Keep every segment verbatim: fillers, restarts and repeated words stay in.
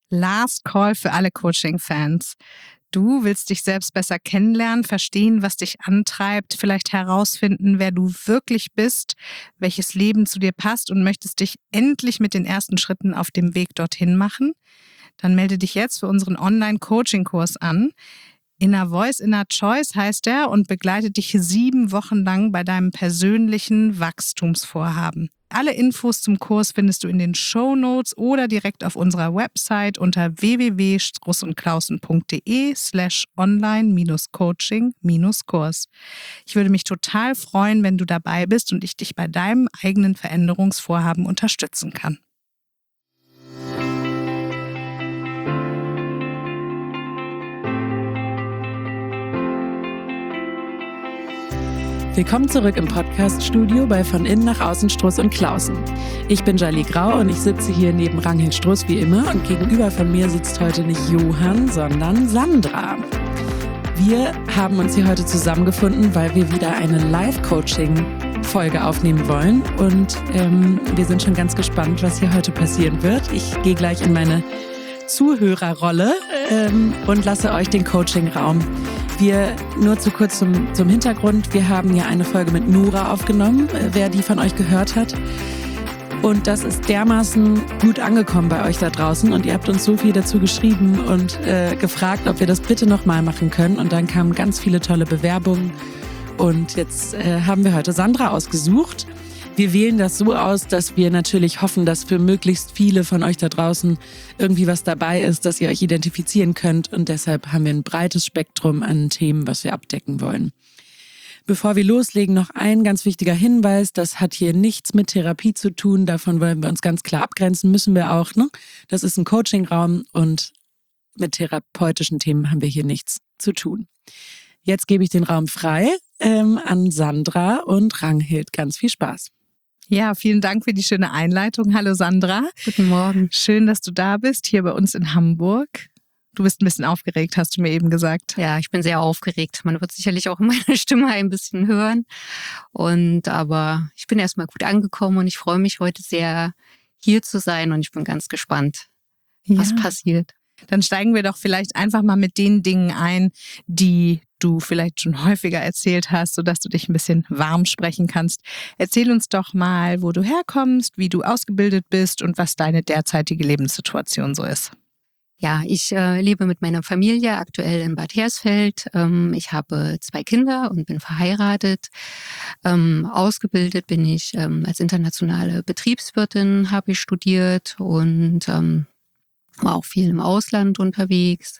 Last Call für alle Coaching-Fans. Du willst dich selbst besser kennenlernen, verstehen, was dich antreibt, vielleicht herausfinden, wer du wirklich bist, welches Leben zu dir passt und möchtest dich endlich mit den ersten Schritten auf dem Weg dorthin machen? Dann melde dich jetzt für unseren Online-Coaching-Kurs an. Inner Voice, Inner Choice heißt er und begleitet dich sieben Wochen lang bei deinem persönlichen Wachstumsvorhaben. Alle Infos zum Kurs findest du in den Shownotes oder direkt auf unserer Website unter w w w punkt strussundklausen punkt d e slash online-coaching-kurs. Ich würde mich total freuen, wenn du dabei bist und ich dich bei deinem eigenen Veränderungsvorhaben unterstützen kann. Willkommen zurück im Podcast-Studio bei Von Innen nach Außen Struss und Klausen. Ich bin Jali Grau und ich sitze hier neben Ranghild Struss wie immer und gegenüber von mir sitzt heute nicht Johann, sondern Sandra. Wir haben uns hier heute zusammengefunden, weil wir wieder eine Live-Coaching-Folge aufnehmen wollen und ähm, wir sind schon ganz gespannt, was hier heute passieren wird. Ich gehe gleich in meine Zuhörerrolle ähm, und lasse euch den Coaching-Raum. Wir, nur zu kurz zum, zum Hintergrund, wir haben ja eine Folge mit Nora aufgenommen, wer die von euch gehört hat. Und das ist dermaßen gut angekommen bei euch da draußen und ihr habt uns so viel dazu geschrieben und äh, gefragt, ob wir das bitte nochmal machen können. Und dann kamen ganz viele tolle Bewerbungen und jetzt äh, haben wir heute Sandra ausgesucht. Wir wählen das so aus, dass wir natürlich hoffen, dass für möglichst viele von euch da draußen irgendwie was dabei ist, dass ihr euch identifizieren könnt. Und deshalb haben wir ein breites Spektrum an Themen, was wir abdecken wollen. Bevor wir loslegen, noch ein ganz wichtiger Hinweis. Das hat hier nichts mit Therapie zu tun. Davon wollen wir uns ganz klar abgrenzen, müssen wir auch. Ne? Das ist ein Coachingraum und mit therapeutischen Themen haben wir hier nichts zu tun. Jetzt gebe ich den Raum frei ähm, an Sandra und Ranghild. Ganz viel Spaß. Ja, vielen Dank für die schöne Einleitung. Hallo Sandra. Guten Morgen. Schön, dass du da bist, hier bei uns in Hamburg. Du bist ein bisschen aufgeregt, hast du mir eben gesagt. Ja, ich bin sehr aufgeregt. Man wird sicherlich auch in meiner Stimme ein bisschen hören. Und aber ich bin erstmal gut angekommen und ich freue mich heute sehr, hier zu sein und ich bin ganz gespannt, ja. was passiert. Dann steigen wir doch vielleicht einfach mal mit den Dingen ein, die du vielleicht schon häufiger erzählt hast, sodass du dich ein bisschen warm sprechen kannst. Erzähl uns doch mal, wo du herkommst, wie du ausgebildet bist und was deine derzeitige Lebenssituation so ist. Ja, ich äh, lebe mit meiner Familie aktuell in Bad Hersfeld. Ähm, ich habe zwei Kinder und bin verheiratet. Ähm, ausgebildet bin ich ähm, als internationale Betriebswirtin, habe ich studiert und ähm, war auch viel im Ausland unterwegs.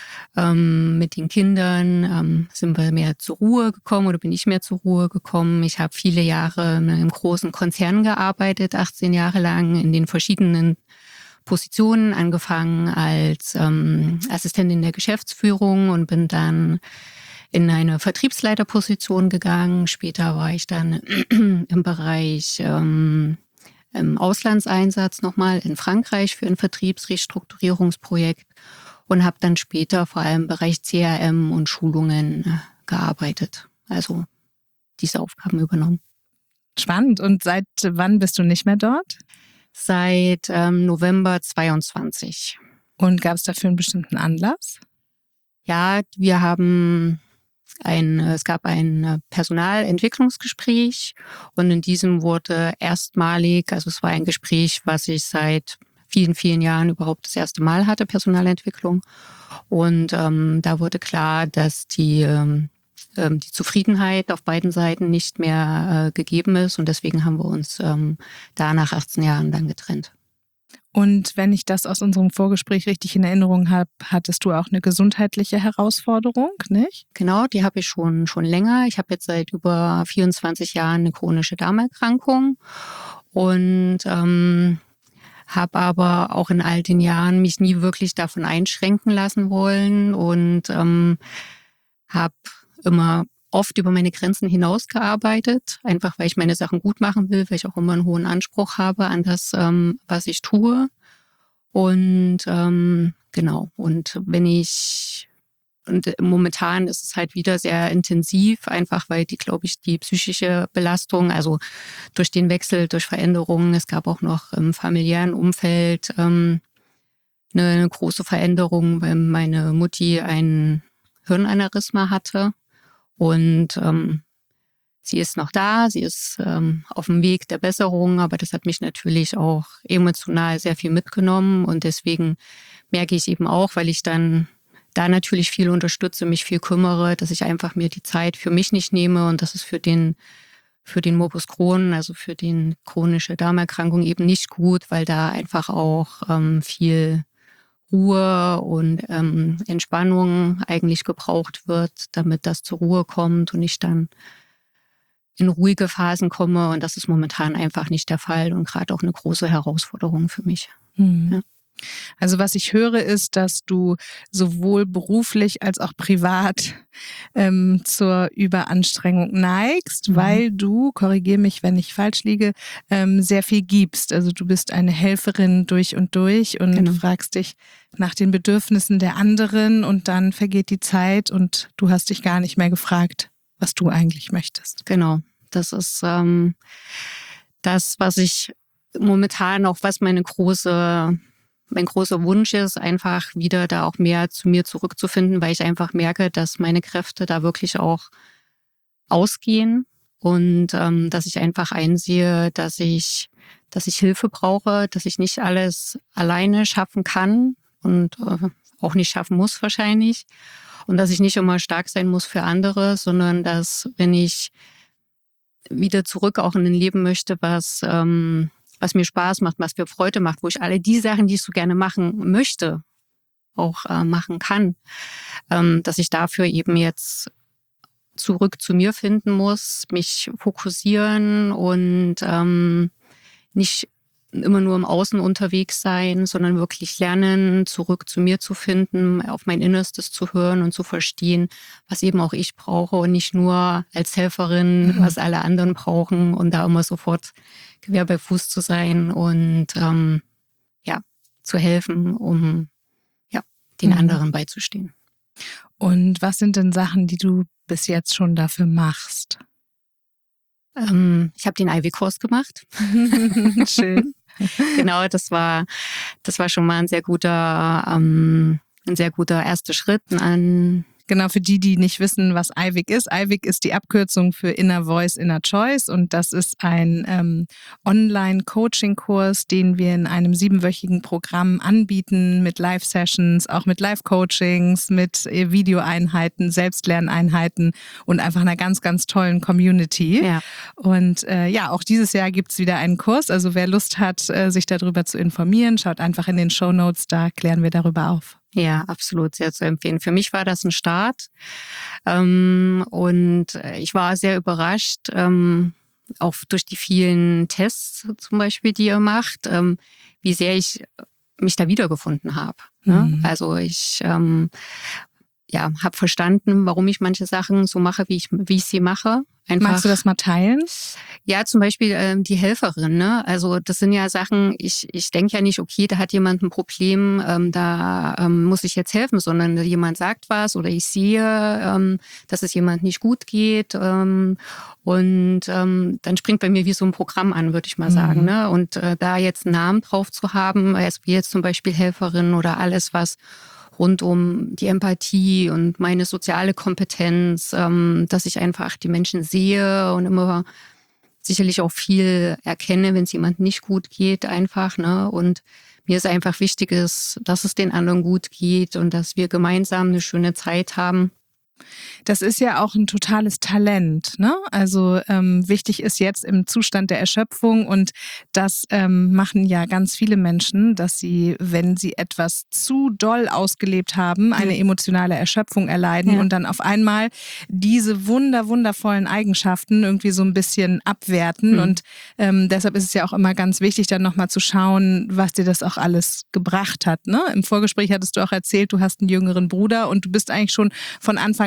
Ähm, mit den Kindern ähm, sind wir mehr zur Ruhe gekommen oder bin ich mehr zur Ruhe gekommen. Ich habe viele Jahre in einem großen Konzern gearbeitet, achtzehn Jahre lang in den verschiedenen Positionen, angefangen als ähm, Assistentin der Geschäftsführung und bin dann in eine Vertriebsleiterposition gegangen. Später war ich dann im Bereich ähm, im Auslandseinsatz nochmal in Frankreich für ein Vertriebsrestrukturierungsprojekt und habe dann später vor allem im Bereich C R M und Schulungen gearbeitet. Also diese Aufgaben übernommen. Spannend. Und seit wann bist du nicht mehr dort? Seit ähm, November zweiundzwanzig. Und gab es dafür einen bestimmten Anlass? Ja, wir haben ein, es gab ein Personalentwicklungsgespräch und in diesem wurde erstmalig, also es war ein Gespräch, was ich seit vielen, vielen Jahren überhaupt das erste Mal hatte, Personalentwicklung. Und ähm, da wurde klar, dass die, ähm, die Zufriedenheit auf beiden Seiten nicht mehr äh, gegeben ist und deswegen haben wir uns ähm, da nach achtzehn Jahren dann getrennt. Und wenn ich das aus unserem Vorgespräch richtig in Erinnerung habe, hattest du auch eine gesundheitliche Herausforderung, nicht? Genau, die habe ich schon schon länger. Ich habe jetzt seit über vierundzwanzig Jahren eine chronische Darmerkrankung und ähm, habe aber auch in all den Jahren mich nie wirklich davon einschränken lassen wollen und ähm, habe immer oft über meine Grenzen hinausgearbeitet, einfach weil ich meine Sachen gut machen will, weil ich auch immer einen hohen Anspruch habe an das, ähm, was ich tue. Und ähm, genau, und wenn ich, und momentan ist es halt wieder sehr intensiv, einfach weil die, glaube ich, die psychische Belastung, also durch den Wechsel, durch Veränderungen, es gab auch noch im familiären Umfeld ähm, eine, eine große Veränderung, weil meine Mutti ein Hirnaneurysma hatte und ähm, sie ist noch da, sie ist ähm, auf dem Weg der Besserung, aber das hat mich natürlich auch emotional sehr viel mitgenommen und deswegen merke ich eben auch, weil ich dann da natürlich viel unterstütze, mich viel kümmere, dass ich einfach mir die Zeit für mich nicht nehme und das ist für den für den Morbus Crohn, also für die chronische Darmerkrankung eben nicht gut, weil da einfach auch ähm, viel Ruhe und ähm, Entspannung eigentlich gebraucht wird, damit das zur Ruhe kommt und ich dann in ruhige Phasen komme. Und das ist momentan einfach nicht der Fall und gerade auch eine große Herausforderung für mich. Mhm. Ja. Also was ich höre, ist, dass du sowohl beruflich als auch privat ähm, zur Überanstrengung neigst, mhm. weil du, korrigiere mich, wenn ich falsch liege, ähm, sehr viel gibst. Also du bist eine Helferin durch und durch und genau. fragst dich nach den Bedürfnissen der anderen und dann vergeht die Zeit und du hast dich gar nicht mehr gefragt, was du eigentlich möchtest. Genau, das ist ähm, das, was ich momentan auch, was meine große Mein großer Wunsch ist, einfach wieder da auch mehr zu mir zurückzufinden, weil ich einfach merke, dass meine Kräfte da wirklich auch ausgehen und ähm, dass ich einfach einsehe, dass ich, dass ich Hilfe brauche, dass ich nicht alles alleine schaffen kann und äh, auch nicht schaffen muss wahrscheinlich und dass ich nicht immer stark sein muss für andere, sondern dass, wenn ich wieder zurück auch in ein Leben möchte, was ähm, was mir Spaß macht, was mir Freude macht, wo ich alle die Sachen, die ich so gerne machen möchte, auch äh, machen kann, ähm, dass ich dafür eben jetzt zurück zu mir finden muss, mich fokussieren und ähm, nicht immer nur im Außen unterwegs sein, sondern wirklich lernen, zurück zu mir zu finden, auf mein Innerstes zu hören und zu verstehen, was eben auch ich brauche und nicht nur als Helferin, mhm. was alle anderen brauchen und da immer sofort Gewehr bei Fuß zu sein und ähm, ja, zu helfen, um ja, den mhm. anderen beizustehen. Und was sind denn Sachen, die du bis jetzt schon dafür machst? Ähm, ich habe den Ivy-Kurs gemacht. Schön. Genau, das war, das war schon mal ein sehr guter, ähm, ein sehr guter erster Schritt an. Genau, für die, die nicht wissen, was I V I C ist. I V I C ist die Abkürzung für Inner Voice, Inner Choice und das ist ein ähm, Online-Coaching-Kurs, den wir in einem siebenwöchigen Programm anbieten mit Live-Sessions, auch mit Live-Coachings, mit äh, Videoeinheiten, Selbstlerneinheiten und einfach einer ganz, ganz tollen Community. Ja. Und äh, ja, auch dieses Jahr gibt's wieder einen Kurs. Also wer Lust hat, äh, sich darüber zu informieren, schaut einfach in den Shownotes, da klären wir darüber auf. Ja, absolut, sehr zu empfehlen. Für mich war das ein Start ähm, und ich war sehr überrascht, ähm, auch durch die vielen Tests zum Beispiel, die ihr macht, ähm, wie sehr ich mich da wiedergefunden habe. Ne? Mhm. Also ich ähm, ja, habe verstanden, warum ich manche Sachen so mache, wie ich, wie ich sie mache. Einfach, magst du das mal teilen? Ja, zum Beispiel ähm, die Helferin. Ne? Also das sind ja Sachen, ich, ich denke ja nicht, okay, da hat jemand ein Problem, ähm, da ähm, muss ich jetzt helfen, sondern jemand sagt was oder ich sehe, ähm, dass es jemand nicht gut geht ähm, und ähm, dann springt bei mir wie so ein Programm an, würde ich mal mhm. sagen. Ne? Und äh, da jetzt einen Namen drauf zu haben, als wie jetzt zum Beispiel Helferin oder alles, was rund um die Empathie und meine soziale Kompetenz, ähm, dass ich einfach die Menschen sehe und immer sicherlich auch viel erkenne, wenn es jemandem nicht gut geht einfach. Ne? Und mir ist einfach wichtig, ist, dass es den anderen gut geht und dass wir gemeinsam eine schöne Zeit haben. Das ist ja auch ein totales Talent, ne? Also ähm, wichtig ist jetzt im Zustand der Erschöpfung und das ähm, machen ja ganz viele Menschen, dass sie, wenn sie etwas zu doll ausgelebt haben, eine emotionale Erschöpfung erleiden ja. und dann auf einmal diese wunder, wundervollen Eigenschaften irgendwie so ein bisschen abwerten mhm. und ähm, deshalb ist es ja auch immer ganz wichtig, dann nochmal zu schauen, was dir das auch alles gebracht hat, ne? Im Vorgespräch hattest du auch erzählt, du hast einen jüngeren Bruder und du bist eigentlich schon von Anfang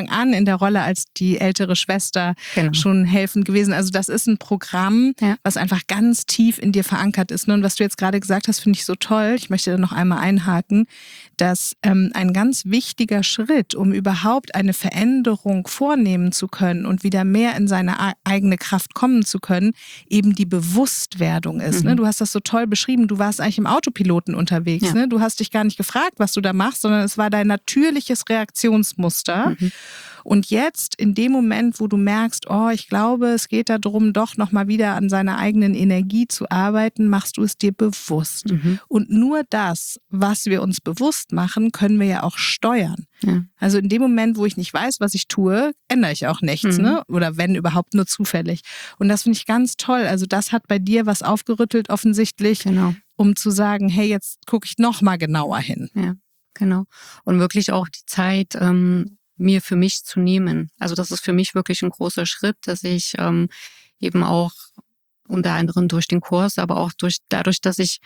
Anfang an in der Rolle als die ältere Schwester Genau. schon helfend gewesen. Also das ist ein Programm, Ja. was einfach ganz tief in dir verankert ist. Und was du jetzt gerade gesagt hast, finde ich so toll. Ich möchte da noch einmal einhaken, dass ähm, ein ganz wichtiger Schritt, um überhaupt eine Veränderung vornehmen zu können und wieder mehr in seine a- eigene Kraft kommen zu können, eben die Bewusstwerdung ist. Mhm. Ne? Du hast das so toll beschrieben. Du warst eigentlich im Autopiloten unterwegs. Ja. Ne? Du hast dich gar nicht gefragt, was du da machst, sondern es war dein natürliches Reaktionsmuster. Mhm. Und jetzt in dem Moment, wo du merkst, oh, ich glaube, es geht darum, doch nochmal wieder an seiner eigenen Energie zu arbeiten, machst du es dir bewusst. Mhm. Und nur das, was wir uns bewusst machen, können wir ja auch steuern. Ja. Also in dem Moment, wo ich nicht weiß, was ich tue, ändere ich auch nichts, Mhm. ne? Oder wenn überhaupt nur zufällig. Und das finde ich ganz toll. Also das hat bei dir was aufgerüttelt offensichtlich, Genau. um zu sagen, hey, jetzt gucke ich noch mal genauer hin. Ja, genau. Und wirklich auch die Zeit, ähm, mir für mich zu nehmen. Also das ist für mich wirklich ein großer Schritt, dass ich ähm, eben auch unter anderem durch den Kurs, aber auch durch dadurch, dass ich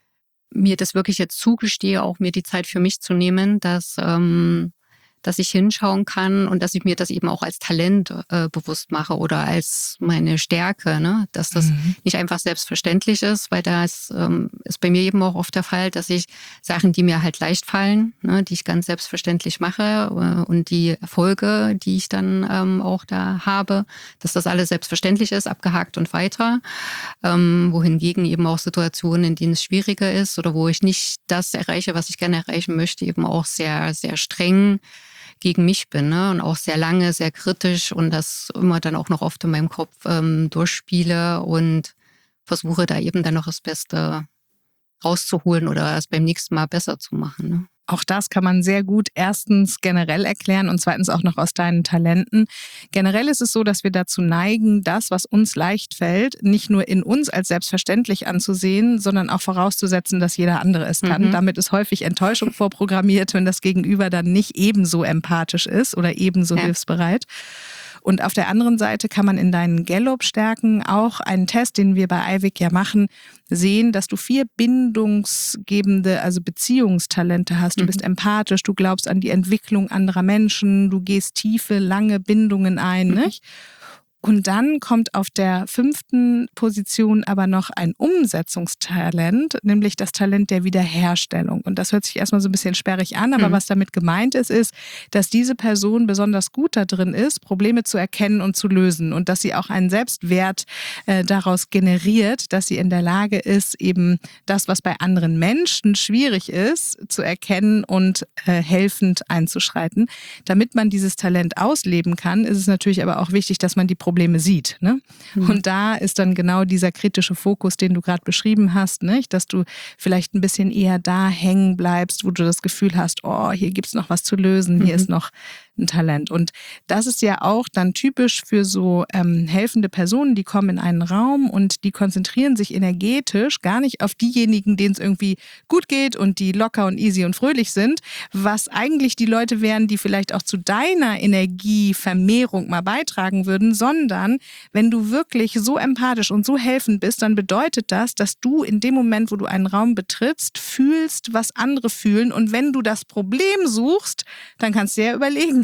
mir das wirklich jetzt zugestehe, auch mir die Zeit für mich zu nehmen, dass ähm, dass ich hinschauen kann und dass ich mir das eben auch als Talent äh, bewusst mache oder als meine Stärke, ne? Dass das Mhm. nicht einfach selbstverständlich ist, weil das ähm, ist bei mir eben auch oft der Fall, dass ich Sachen, die mir halt leicht fallen, ne, die ich ganz selbstverständlich mache äh, und die Erfolge, die ich dann ähm, auch da habe, dass das alles selbstverständlich ist, abgehakt und weiter. Ähm, wohingegen eben auch Situationen, in denen es schwieriger ist oder wo ich nicht das erreiche, was ich gerne erreichen möchte, eben auch sehr, sehr streng gegen mich bin, ne? Und auch sehr lange, sehr kritisch und das immer dann auch noch oft in meinem Kopf ähm, durchspiele und versuche da eben dann noch das Beste rauszuholen oder es beim nächsten Mal besser zu machen. Ne? Auch das kann man sehr gut erstens generell erklären und zweitens auch noch aus deinen Talenten. Generell ist es so, dass wir dazu neigen, das, was uns leicht fällt, nicht nur in uns als selbstverständlich anzusehen, sondern auch vorauszusetzen, dass jeder andere es kann. Mhm. Damit ist häufig Enttäuschung vorprogrammiert, wenn das Gegenüber dann nicht ebenso empathisch ist oder ebenso Ja. hilfsbereit. Und auf der anderen Seite kann man in deinen Gallup-Stärken auch einen Test, den wir bei I V I C ja machen, sehen, dass du vier bindungsgebende, also Beziehungstalente hast. Du Mhm. bist empathisch, du glaubst an die Entwicklung anderer Menschen, du gehst tiefe, lange Bindungen ein, Mhm. nicht? Und dann kommt auf der fünften Position aber noch ein Umsetzungstalent, nämlich das Talent der Wiederherstellung. Und das hört sich erstmal so ein bisschen sperrig an, aber Mhm. was damit gemeint ist, ist, dass diese Person besonders gut da drin ist, Probleme zu erkennen und zu lösen und dass sie auch einen Selbstwert äh, daraus generiert, dass sie in der Lage ist, eben das, was bei anderen Menschen schwierig ist, zu erkennen und äh, helfend einzuschreiten. Damit man dieses Talent ausleben kann, ist es natürlich aber auch wichtig, dass man die Probleme sieht. Ne? Mhm. Und da ist dann genau dieser kritische Fokus, den du gerade beschrieben hast, nicht? Dass du vielleicht ein bisschen eher da hängen bleibst, wo du das Gefühl hast, oh, hier gibt's noch was zu lösen, hier Mhm. ist noch ein Talent. Und das ist ja auch dann typisch für so ähm, helfende Personen, die kommen in einen Raum und die konzentrieren sich energetisch gar nicht auf diejenigen, denen es irgendwie gut geht und die locker und easy und fröhlich sind, was eigentlich die Leute wären, die vielleicht auch zu deiner Energievermehrung mal beitragen würden, sondern wenn du wirklich so empathisch und so helfend bist, dann bedeutet das, dass du in dem Moment, wo du einen Raum betrittst, fühlst, was andere fühlen. Und wenn du das Problem suchst, dann kannst du ja überlegen,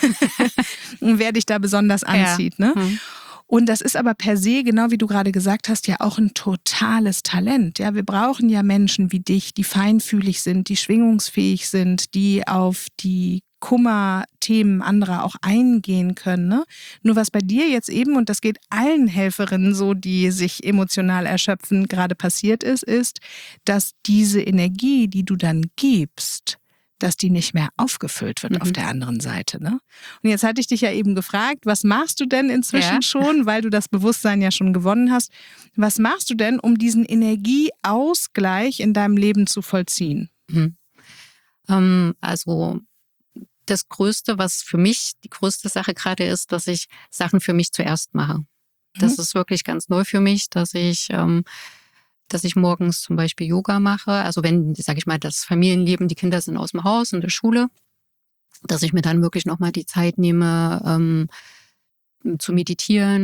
wer dich da besonders anzieht. Ne? Mhm. Und das ist aber per se, genau wie du gerade gesagt hast, ja auch ein totales Talent. Ja, wir brauchen ja Menschen wie dich, die feinfühlig sind, die schwingungsfähig sind, die auf die Kummerthemen anderer auch eingehen können. Ne? Nur was bei dir jetzt eben, und das geht allen Helferinnen so, die sich emotional erschöpfen, gerade passiert ist, ist, dass diese Energie, die du dann gibst, dass die nicht mehr aufgefüllt wird Mhm. auf der anderen Seite. Ne? Und jetzt hatte ich dich ja eben gefragt, was machst du denn inzwischen Ja. schon, weil du das Bewusstsein ja schon gewonnen hast. Was machst du denn, um diesen Energieausgleich in deinem Leben zu vollziehen? Mhm. Ähm, also das Größte, was für mich die größte Sache gerade ist, dass ich Sachen für mich zuerst mache. Das Mhm. ist wirklich ganz neu für mich, dass ich, ähm, dass ich morgens zum Beispiel Yoga mache. Also wenn, sage ich mal, das Familienleben, die Kinder sind aus dem Haus und der Schule, dass ich mir dann wirklich nochmal die Zeit nehme, ähm, zu meditieren,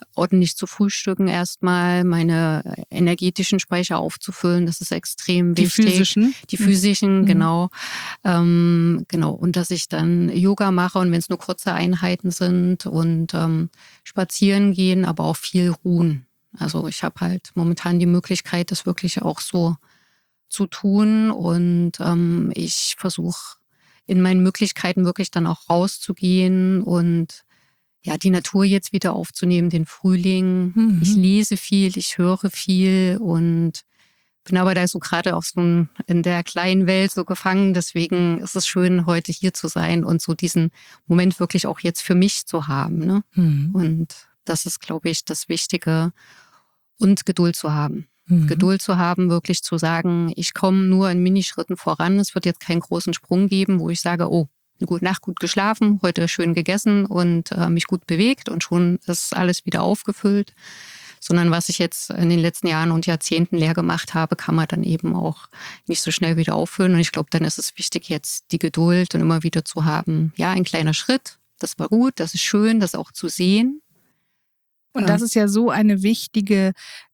ordentlich zu frühstücken erstmal, meine energetischen Speicher aufzufüllen, das ist extrem Die wichtig. physischen? Die physischen, Mhm. genau. Ähm, genau. Und dass ich dann Yoga mache und wenn es nur kurze Einheiten sind und ähm, spazieren gehen, aber auch viel ruhen. Also ich habe halt momentan die Möglichkeit, das wirklich auch so zu tun und ähm, ich versuche in meinen Möglichkeiten wirklich dann auch rauszugehen und ja, die Natur jetzt wieder aufzunehmen, den Frühling. Mhm. Ich lese viel, ich höre viel und bin aber da so gerade auch so in der kleinen Welt so gefangen. Deswegen ist es schön, heute hier zu sein und so diesen Moment wirklich auch jetzt für mich zu haben. Ne? Mhm. Und das ist, glaube ich, das Wichtige. Und Geduld zu haben. Mhm. Geduld zu haben, wirklich zu sagen, ich komme nur in Minischritten voran. Es wird jetzt keinen großen Sprung geben, wo ich sage, oh, eine gute Nacht, gut geschlafen, heute schön gegessen und äh, mich gut bewegt und schon ist alles wieder aufgefüllt. Sondern was ich jetzt in den letzten Jahren und Jahrzehnten leer gemacht habe, kann man dann eben auch nicht so schnell wieder auffüllen. Und ich glaube, dann ist es wichtig, jetzt die Geduld und immer wieder zu haben, ja, ein kleiner Schritt, das war gut, das ist schön, das auch zu sehen. Und das ist ja so eine wichtige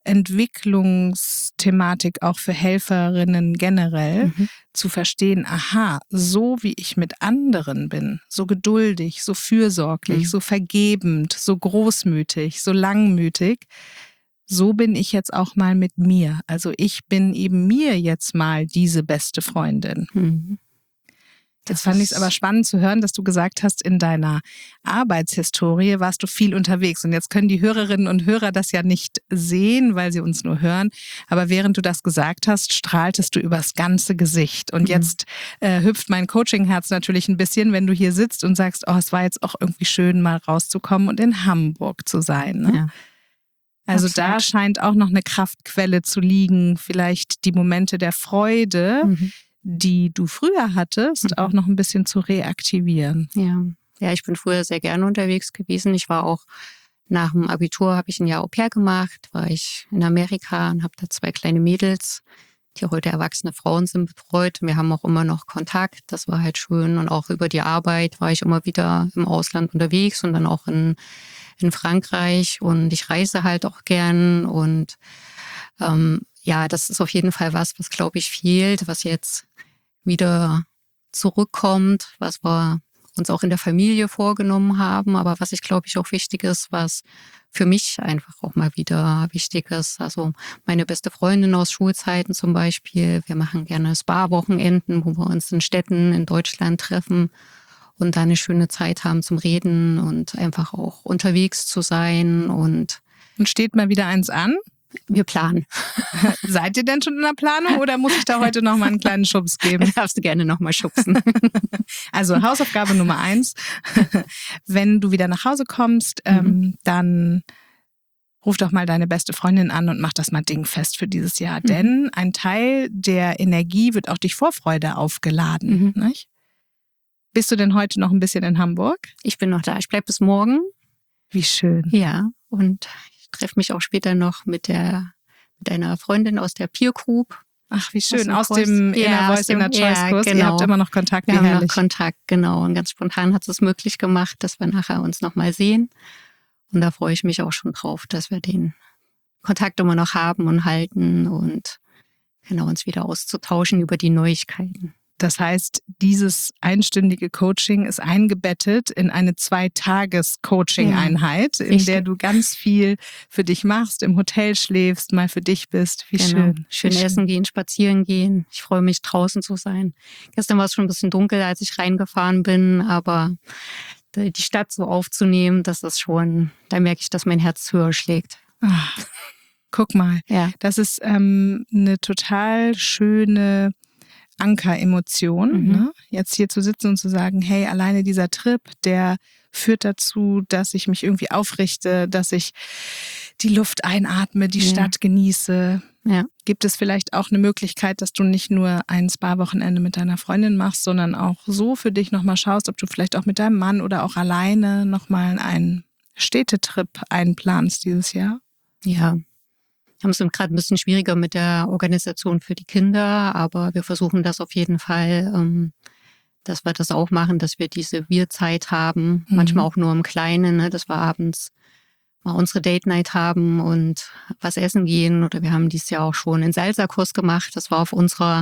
Entwicklungsthematik auch für Helferinnen generell, Mhm. zu verstehen, aha, so wie ich mit anderen bin, so geduldig, so fürsorglich, Mhm. so vergebend, so großmütig, so langmütig, so bin ich jetzt auch mal mit mir. Also ich bin eben mir jetzt mal diese beste Freundin. Mhm. Jetzt fand ich es aber spannend zu hören, dass du gesagt hast, in deiner Arbeitshistorie warst du viel unterwegs. Und jetzt können die Hörerinnen und Hörer das ja nicht sehen, weil sie uns nur hören. Aber während du das gesagt hast, strahltest du übers ganze Gesicht. Und Mhm. jetzt äh, hüpft mein Coaching-Herz natürlich ein bisschen, wenn du hier sitzt und sagst, oh, es war jetzt auch irgendwie schön, mal rauszukommen und in Hamburg zu sein. Ne? Ja. Also Absolut. da scheint auch noch eine Kraftquelle zu liegen, vielleicht die Momente der Freude, Mhm. die du früher hattest, Mhm. auch noch ein bisschen zu reaktivieren. Ja. Ja, ich bin früher sehr gerne unterwegs gewesen. Ich war auch nach dem Abitur, habe ich ein Jahr Au pair gemacht, war ich in Amerika und habe da zwei kleine Mädels, die heute erwachsene Frauen sind, betreut. Wir haben auch immer noch Kontakt, das war halt schön. Und auch über die Arbeit war ich immer wieder im Ausland unterwegs und dann auch in, in Frankreich. Und ich reise halt auch gern und ähm, ja, das ist auf jeden Fall was, was, glaube ich, fehlt, was jetzt wieder zurückkommt, was wir uns auch in der Familie vorgenommen haben, aber was ich, glaube ich, auch wichtig ist, was für mich einfach auch mal wieder wichtig ist. Also meine beste Freundin aus Schulzeiten zum Beispiel, wir machen gerne Spa-Wochenenden, wo wir uns in Städten in Deutschland treffen und da eine schöne Zeit haben zum Reden und einfach auch unterwegs zu sein. Und Und steht mal wieder eins an? wir planen. Seid ihr denn schon in der Planung oder muss ich da heute noch mal einen kleinen Schubs geben? Darfst du gerne nochmal schubsen. Also Hausaufgabe Nummer eins. Wenn du wieder nach Hause kommst, Mhm. ähm, dann ruf doch mal deine beste Freundin an und mach das mal dingfest für dieses Jahr. Mhm. Denn ein Teil der Energie wird auch durch Vorfreude aufgeladen. Mhm. Nicht? Bist du denn heute noch ein bisschen in Hamburg? Ich bin noch da. Ich bleibe bis morgen. Wie schön. Ja, und ich treffe mich auch später noch mit der mit einer Freundin aus der Peer Group. Ach, wie schön. Aus Aus dem dem Kurs. Inner Ja, aus Voice, dem- Inner Choice ja, Kurs. Ihr genau. habt immer noch Kontakt, Wir wie haben noch herrlich. Kontakt, genau. Und ganz spontan hat es möglich gemacht, dass wir nachher uns nochmal sehen. Und da freue ich mich auch schon drauf, dass wir den Kontakt immer noch haben und halten und genau uns wieder auszutauschen über die Neuigkeiten. Das heißt, dieses einstündige Coaching ist eingebettet in eine Zwei-Tages-Coaching-Einheit, in richtig. der du ganz viel für dich machst, im Hotel schläfst, mal für dich bist. Wie Genau. schön. Schön Wie schön. essen gehen, spazieren gehen. Ich freue mich, draußen zu sein. Gestern war es schon ein bisschen dunkel, als ich reingefahren bin, aber die Stadt so aufzunehmen, das ist schon, da merke ich, dass mein Herz höher schlägt. Ah, guck mal, Ja. das ist ähm, eine total schöne Anker-Emotion, Mhm. ne? Jetzt hier zu sitzen und zu sagen, hey, alleine dieser Trip, der führt dazu, dass ich mich irgendwie aufrichte, dass ich die Luft einatme, die Ja. Stadt genieße. Ja. Gibt es vielleicht auch eine Möglichkeit, dass du nicht nur ein Spa-Wochenende mit deiner Freundin machst, sondern auch so für dich nochmal schaust, ob du vielleicht auch mit deinem Mann oder auch alleine nochmal einen Städtetrip einplanst dieses Jahr? Ja. Wir haben es gerade ein bisschen schwieriger mit der Organisation für die Kinder, aber wir versuchen das auf jeden Fall, ähm, dass wir das auch machen, dass wir diese Wir-Zeit haben. Mhm. Manchmal auch nur im Kleinen, ne, dass wir abends mal unsere Date Night haben und was essen gehen. Oder wir haben dieses Jahr auch schon einen Salsa-Kurs gemacht. Das war auf unserer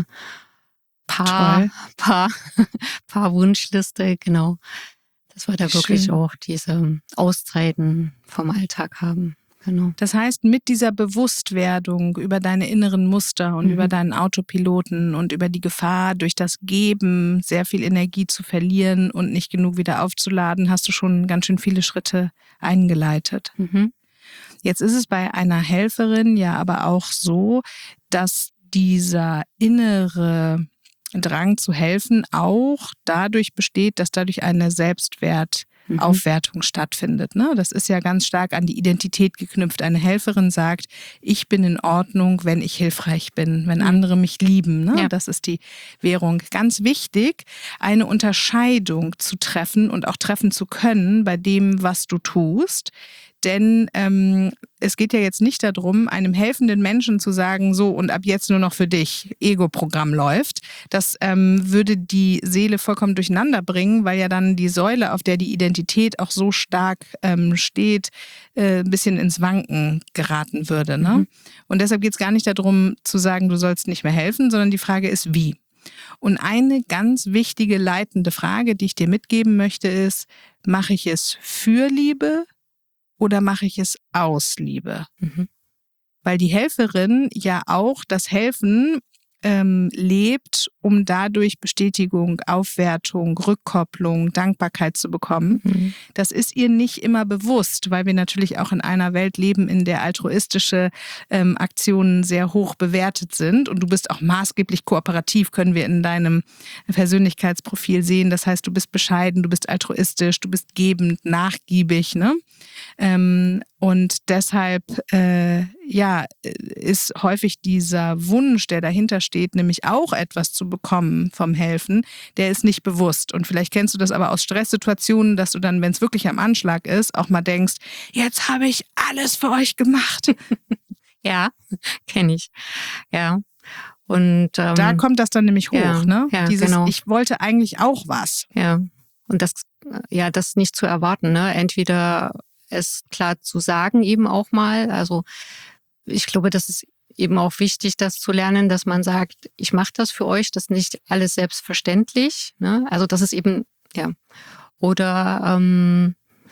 Paar, Paar, Paar Wunschliste, genau. Dass wir da wirklich Schön. auch diese Auszeiten vom Alltag haben. Genau. Das heißt, mit dieser Bewusstwerdung über deine inneren Muster und Mhm. über deinen Autopiloten und über die Gefahr, durch das Geben sehr viel Energie zu verlieren und nicht genug wieder aufzuladen, hast du schon ganz schön viele Schritte eingeleitet. Mhm. Jetzt ist es bei einer Helferin ja aber auch so, dass dieser innere Drang zu helfen auch dadurch besteht, dass dadurch eine Selbstwertaufwertung mhm. stattfindet. Ne? Das ist ja ganz stark an die Identität geknüpft. Eine Helferin sagt, ich bin in Ordnung, wenn ich hilfreich bin, wenn mhm. andere mich lieben. Ne? Ja. Das ist die Währung. Ganz wichtig, eine Unterscheidung zu treffen und auch treffen zu können bei dem, was du tust. Denn ähm, es geht ja jetzt nicht darum, einem helfenden Menschen zu sagen, so und ab jetzt nur noch für dich, Ego-Programm läuft. Das ähm, würde die Seele vollkommen durcheinander bringen, weil ja dann die Säule, auf der die Identität auch so stark ähm, steht, äh, ein bisschen ins Wanken geraten würde. Ne? Mhm. Und deshalb geht es gar nicht darum zu sagen, du sollst nicht mehr helfen, sondern die Frage ist, wie? Und eine ganz wichtige leitende Frage, die ich dir mitgeben möchte, ist, mache ich es für Liebe? Oder mache ich es aus Liebe? Mhm. Weil die Helferin ja auch das Helfen ähm, lebt, um dadurch Bestätigung, Aufwertung, Rückkopplung, Dankbarkeit zu bekommen. Mhm. Das ist ihr nicht immer bewusst, weil wir natürlich auch in einer Welt leben, in der altruistische ähm, Aktionen sehr hoch bewertet sind. Und du bist auch maßgeblich kooperativ, können wir in deinem Persönlichkeitsprofil sehen. Das heißt, du bist bescheiden, du bist altruistisch, du bist gebend, nachgiebig, ne? Ähm, und deshalb äh, ja, ist häufig dieser Wunsch, der dahinter steht, nämlich auch etwas zu bekommen vom Helfen, der ist nicht bewusst. Und vielleicht kennst du das aber aus Stresssituationen, dass du dann, wenn es wirklich am Anschlag ist, auch mal denkst, jetzt habe ich alles für euch gemacht. Ja, kenne ich. Ja. Und ähm, da kommt das dann nämlich hoch, ja, ne? Ja, Dieses, genau. Ich wollte eigentlich auch was. Ja. Und das, ja, das nicht zu erwarten, ne? Entweder es klar zu sagen eben auch mal. Also ich glaube, das ist eben auch wichtig, das zu lernen, dass man sagt, ich mache das für euch, das ist nicht alles selbstverständlich. Ne? Also das ist eben, ja. Oder ähm,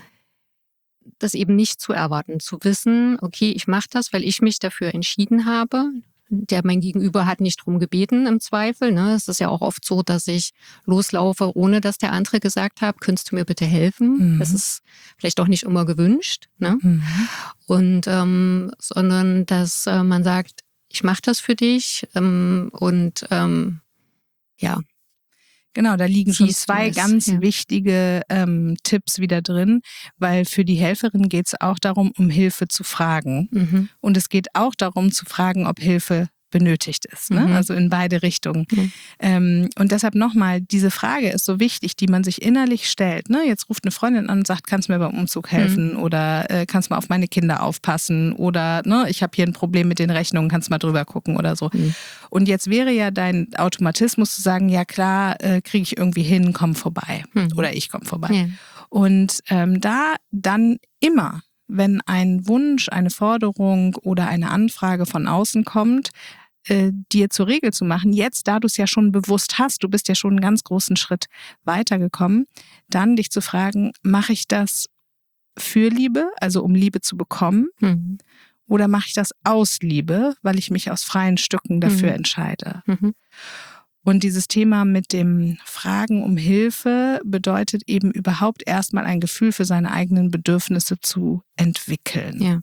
das eben nicht zu erwarten, zu wissen, okay, ich mache das, weil ich mich dafür entschieden habe. Der mein Gegenüber hat nicht drum gebeten im Zweifel. Ne? Es ist ja auch oft so, dass ich loslaufe, ohne dass der andere gesagt hat, könntest du mir bitte helfen? Mhm. Das ist vielleicht auch nicht immer gewünscht. Ne? Mhm. Und ähm, sondern dass äh, man sagt, ich mache das für dich ähm, und ähm, ja. Genau, da liegen schon zwei ganz ja. wichtige ähm, Tipps wieder drin, weil für die Helferin geht es auch darum, um Hilfe zu fragen. Mhm. Und es geht auch darum zu fragen, ob Hilfe benötigt ist, ne? Mhm. Also in beide Richtungen. Mhm. Ähm, und deshalb nochmal, diese Frage ist so wichtig, die man sich innerlich stellt. Ne? Jetzt ruft eine Freundin an und sagt, kannst du mir beim Umzug helfen mhm. oder äh, kannst du mal auf meine Kinder aufpassen oder ne, ich habe hier ein Problem mit den Rechnungen, kannst du mal drüber gucken oder so. Mhm. Und jetzt wäre ja dein Automatismus zu sagen, ja klar, äh, kriege ich irgendwie hin, komm vorbei mhm. oder ich komme vorbei. Ja. Und ähm, da dann immer, wenn ein Wunsch, eine Forderung oder eine Anfrage von außen kommt, äh, dir zur Regel zu machen, jetzt, da du es ja schon bewusst hast, du bist ja schon einen ganz großen Schritt weitergekommen, dann dich zu fragen, mache ich das für Liebe, also um Liebe zu bekommen, mhm. oder mache ich das aus Liebe, weil ich mich aus freien Stücken dafür mhm. entscheide? Mhm. Und dieses Thema mit dem Fragen um Hilfe bedeutet eben überhaupt erstmal ein Gefühl für seine eigenen Bedürfnisse zu entwickeln. Ja.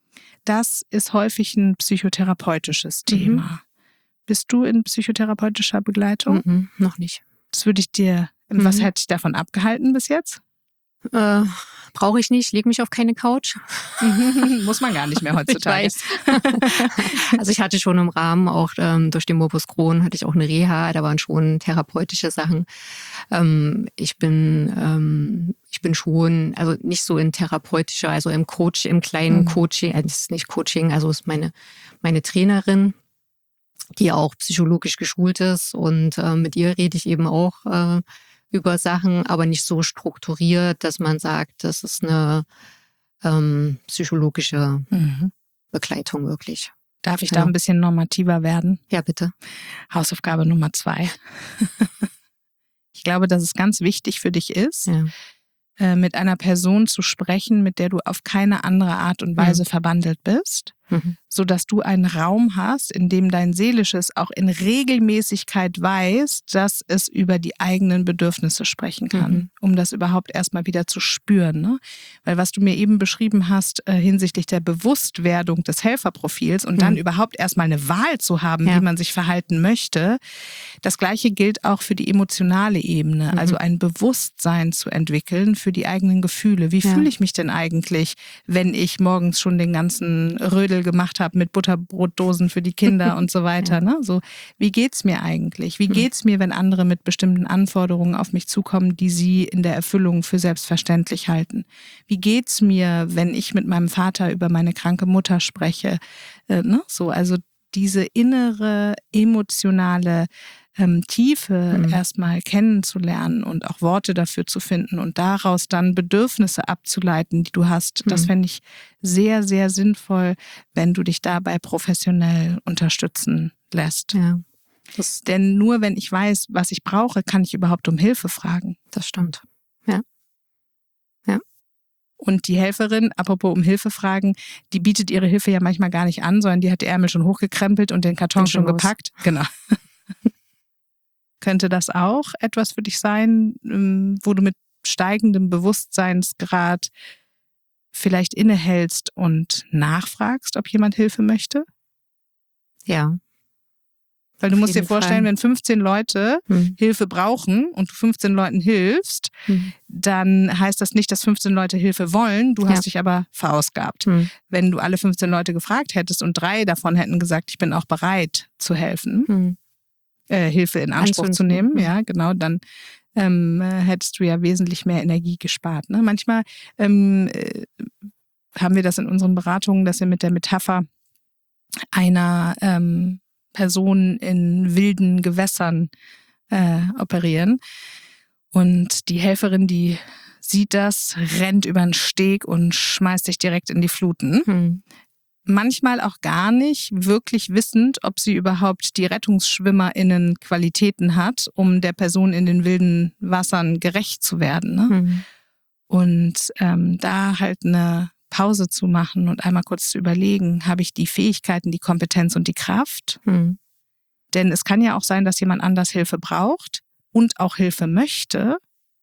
Das ist häufig ein psychotherapeutisches Thema. Mhm. Bist du in psychotherapeutischer Begleitung? Mhm, noch nicht. Das würde ich dir, mhm. was hätte dich davon abgehalten bis jetzt? Äh, brauche ich nicht, leg mich auf keine Couch. Muss man gar nicht mehr heutzutage. Ich weiß. Also ich hatte schon im Rahmen, auch ähm, durch den Morbus Crohn, hatte ich auch eine Reha, da waren schon therapeutische Sachen. Ähm, ich bin ähm, ich bin schon, also nicht so in therapeutischer, also im Coach, im kleinen mhm. Coaching, also es ist nicht Coaching, also ist meine, meine Trainerin, die auch psychologisch geschult ist und äh, mit ihr rede ich eben auch äh, über Sachen, aber nicht so strukturiert, dass man sagt, das ist eine ähm, psychologische Mhm. Begleitung wirklich. Darf ich Ja. da ein bisschen normativer werden? Ja, bitte. Hausaufgabe Nummer zwei. Ich glaube, dass es ganz wichtig für dich ist, Ja. äh, mit einer Person zu sprechen, mit der du auf keine andere Art und Weise Mhm. verbandelt bist, Mhm. sodass du einen Raum hast, in dem dein Seelisches auch in Regelmäßigkeit weiß, dass es über die eigenen Bedürfnisse sprechen kann, Mhm. um das überhaupt erstmal wieder zu spüren. Ne? Weil was du mir eben beschrieben hast äh, hinsichtlich der Bewusstwerdung des Helferprofils und dann Mhm. überhaupt erstmal eine Wahl zu haben, Ja. wie man sich verhalten möchte, das Gleiche gilt auch für die emotionale Ebene, Mhm. also ein Bewusstsein zu entwickeln für die eigenen Gefühle. Wie Ja. fühle ich mich denn eigentlich, wenn ich morgens schon den ganzen Rödel gemacht habe mit Butterbrotdosen für die Kinder und so weiter. Ja. Ne? So, wie geht's mir eigentlich? Wie Mhm. geht's mir, wenn andere mit bestimmten Anforderungen auf mich zukommen, die sie in der Erfüllung für selbstverständlich halten? Wie geht's mir, wenn ich mit meinem Vater über meine kranke Mutter spreche? Äh, ne? So, also diese innere emotionale ähm, Tiefe Mhm. erstmal kennenzulernen und auch Worte dafür zu finden und daraus dann Bedürfnisse abzuleiten, die du hast, das Mhm. fände ich sehr, sehr sinnvoll, wenn du dich dabei professionell unterstützen lässt. Ja, das, Denn nur wenn ich weiß, was ich brauche, kann ich überhaupt um Hilfe fragen. das stimmt. Und die Helferin, apropos um Hilfe fragen, die bietet ihre Hilfe ja manchmal gar nicht an, sondern die hat die Ärmel schon hochgekrempelt und den Karton Bin schon schon los. gepackt. Genau. Könnte das auch etwas für dich sein, ähm, wo du mit steigendem Bewusstseinsgrad vielleicht innehältst und nachfragst, ob jemand Hilfe möchte? Ja. Weil du Auf musst dir jeden vorstellen, Fall. wenn fünfzehn Leute Mhm. Hilfe brauchen und du fünfzehn Leuten hilfst, Mhm. dann heißt das nicht, dass fünfzehn Leute Hilfe wollen, du hast Ja. dich aber verausgabt. Mhm. Wenn du alle fünfzehn Leute gefragt hättest und drei davon hätten gesagt, ich bin auch bereit zu helfen, Mhm. äh, Hilfe in Anspruch zu Anzunehmen, nehmen, mhm. ja, genau, dann ähm, äh, hättest du ja wesentlich mehr Energie gespart. Ne? Manchmal ähm, äh, haben wir das in unseren Beratungen, dass wir mit der Metapher einer ähm, Person in wilden Gewässern äh, operieren. Und die Helferin, die sieht das, rennt über den Steg und schmeißt sich direkt in die Fluten. Mhm. Manchmal auch gar nicht wirklich wissend, ob sie überhaupt die RettungsschwimmerInnen Qualitäten hat, um der Person in den wilden Wassern gerecht zu werden. Ne? Mhm. Und ähm, da halt eine Pause zu machen und einmal kurz zu überlegen, habe ich die Fähigkeiten, die Kompetenz und die Kraft? Mhm. Denn es kann ja auch sein, dass jemand anders Hilfe braucht und auch Hilfe möchte,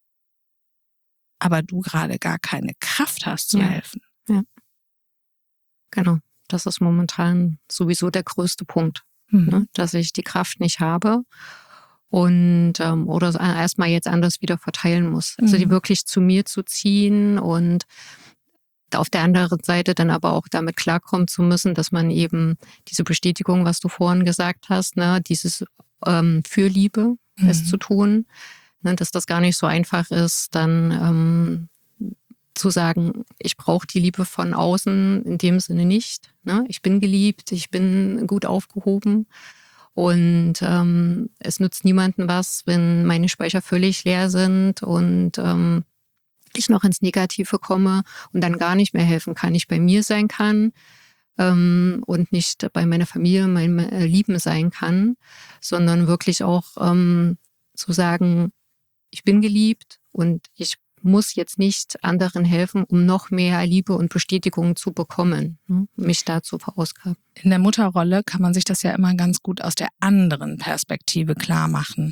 aber du gerade gar keine Kraft hast zu Ja. helfen. Genau. Das ist momentan sowieso der größte Punkt, Mhm. ne? Dass ich die Kraft nicht habe und ähm, oder so erstmal jetzt anders wieder verteilen muss. Also die Mhm. wirklich zu mir zu ziehen und auf der anderen Seite dann aber auch damit klarkommen zu müssen, dass man eben diese Bestätigung, was du vorhin gesagt hast, ne, dieses ähm, für Liebe, Mhm. es zu tun, ne, dass das gar nicht so einfach ist, dann ähm, zu sagen, ich brauche die Liebe von außen in dem Sinne nicht. Ne? Ich bin geliebt, ich bin gut aufgehoben und ähm, es nützt niemandem was, wenn meine Speicher völlig leer sind und ähm, ich noch ins Negative komme und dann gar nicht mehr helfen kann, nicht bei mir sein kann ähm, und nicht bei meiner Familie, meinem äh, Lieben sein kann, sondern wirklich auch ähm, zu sagen, ich bin geliebt und ich muss jetzt nicht anderen helfen, um noch mehr Liebe und Bestätigung zu bekommen, ne? Mich da zu verausgaben. In der Mutterrolle kann man sich das ja immer ganz gut aus der anderen Perspektive klar machen.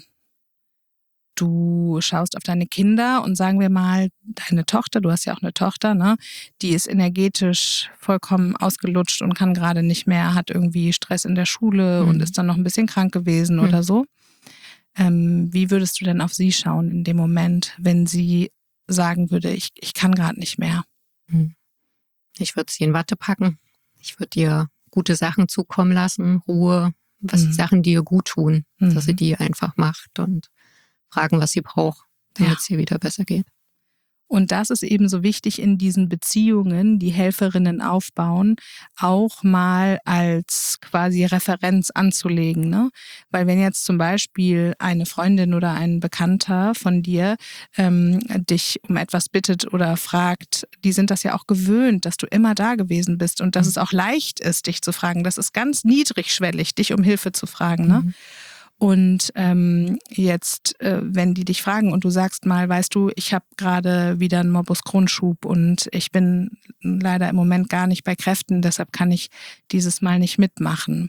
Du schaust auf deine Kinder und sagen wir mal, deine Tochter, du hast ja auch eine Tochter, ne? Die ist energetisch vollkommen ausgelutscht und kann gerade nicht mehr, hat irgendwie Stress in der Schule Mhm. und ist dann noch ein bisschen krank gewesen Mhm. oder so. Ähm, wie würdest du denn auf sie schauen in dem Moment, wenn sie sagen würde, ich, ich kann gerade nicht mehr? Ich würde sie in Watte packen. Ich würde ihr gute Sachen zukommen lassen, Ruhe, was Mhm. die Sachen, die ihr gut tun, Mhm. dass sie die einfach macht und fragen, was sie braucht, damit es ihr wieder besser geht. Und das ist eben so wichtig in diesen Beziehungen, die Helferinnen aufbauen, auch mal als quasi Referenz anzulegen, ne? Weil wenn jetzt zum Beispiel eine Freundin oder ein Bekannter von dir ähm, dich um etwas bittet oder fragt, die sind das ja auch gewöhnt, dass du immer da gewesen bist und dass mhm. es auch leicht ist, dich zu fragen. Das ist ganz niedrigschwellig, dich um Hilfe zu fragen, ne? Mhm. Und ähm, jetzt, äh, wenn die dich fragen und du sagst mal, weißt du, ich habe gerade wieder einen Morbus Crohn-Schub und ich bin leider im Moment gar nicht bei Kräften, deshalb kann ich dieses Mal nicht mitmachen.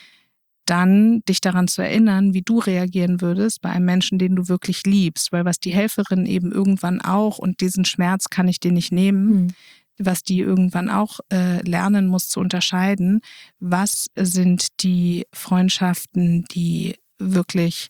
Dann dich daran zu erinnern, wie du reagieren würdest bei einem Menschen, den du wirklich liebst. Weil was die Helferin eben irgendwann auch, und diesen Schmerz kann ich dir nicht nehmen, mhm. was die irgendwann auch äh, lernen muss zu unterscheiden, was sind die Freundschaften, die wirklich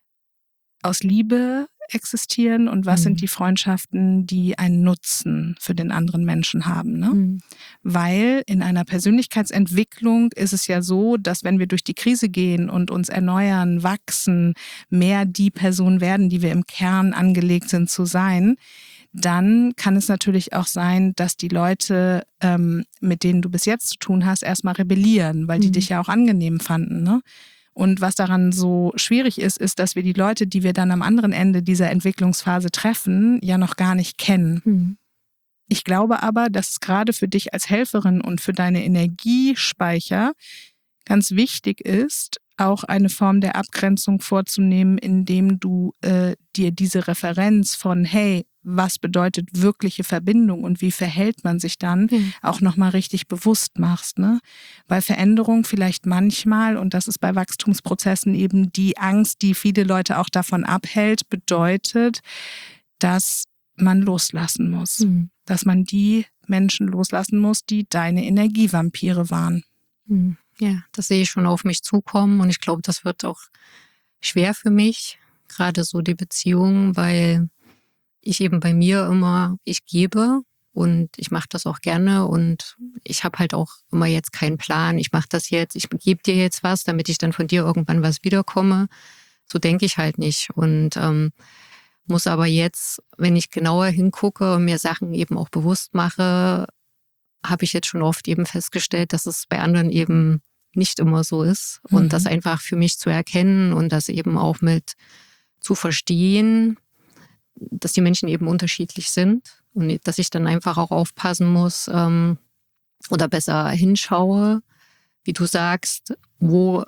aus Liebe existieren und was mhm. sind die Freundschaften, die einen Nutzen für den anderen Menschen haben. Ne? Mhm. Weil in einer Persönlichkeitsentwicklung ist es ja so, dass wenn wir durch die Krise gehen und uns erneuern, wachsen, mehr die Person werden, die wir im Kern angelegt sind zu sein, dann kann es natürlich auch sein, dass die Leute, ähm, mit denen du bis jetzt zu tun hast, erstmal rebellieren, weil die mhm. dich ja auch angenehm fanden, ne? Und was daran so schwierig ist, ist, dass wir die Leute, die wir dann am anderen Ende dieser Entwicklungsphase treffen, ja noch gar nicht kennen. Mhm. Ich glaube aber, dass es gerade für dich als Helferin und für deine Energiespeicher ganz wichtig ist, auch eine Form der Abgrenzung vorzunehmen, indem du äh, dir diese Referenz von, hey, was bedeutet wirkliche Verbindung und wie verhält man sich dann, mhm. auch nochmal richtig bewusst machst. Ne? Weil Veränderung vielleicht manchmal, und das ist bei Wachstumsprozessen eben die Angst, die viele Leute auch davon abhält, bedeutet, dass man loslassen muss. Mhm. Dass man die Menschen loslassen muss, die deine Energievampire waren. Mhm. Ja, das sehe ich schon auf mich zukommen und ich glaube, das wird auch schwer für mich, gerade so die Beziehung, weil ich eben bei mir immer, ich gebe und ich mache das auch gerne und ich habe halt auch immer jetzt keinen Plan, ich mache das jetzt, ich gebe dir jetzt was, damit ich dann von dir irgendwann was wiederkomme. So denke ich halt nicht und ähm, muss aber jetzt, wenn ich genauer hingucke und mir Sachen eben auch bewusst mache, habe ich jetzt schon oft eben festgestellt, dass es bei anderen eben nicht immer so ist und mhm. das einfach für mich zu erkennen und das eben auch mit zu verstehen, dass die Menschen eben unterschiedlich sind und dass ich dann einfach auch aufpassen muss ähm, oder besser hinschaue, wie du sagst, wo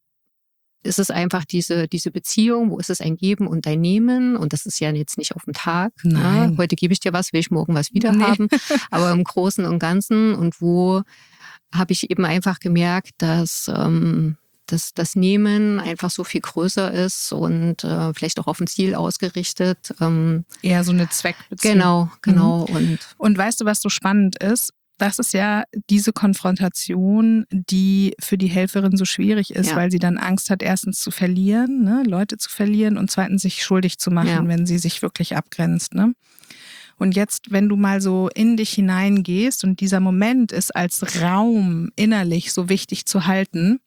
ist es einfach diese, diese Beziehung, wo ist es ein Geben und ein Nehmen und das ist ja jetzt nicht auf den Tag. Nein. Ne? Heute gebe ich dir was, will ich morgen was wieder nee. haben, aber im Großen und Ganzen und wo habe ich eben einfach gemerkt, dass ähm, dass das Nehmen einfach so viel größer ist und äh, vielleicht auch auf ein Ziel ausgerichtet. Ähm, Eher so eine Zweckbeziehung. Genau, genau. Mhm. Und, und weißt du, was so spannend ist? Das ist ja diese Konfrontation, die für die Helferin so schwierig ist, ja. weil sie dann Angst hat, erstens zu verlieren, ne, Leute zu verlieren und zweitens sich schuldig zu machen, ja. wenn sie sich wirklich abgrenzt. Ne? Und jetzt, wenn du mal so in dich hineingehst und dieser Moment ist als Raum innerlich so wichtig zu halten,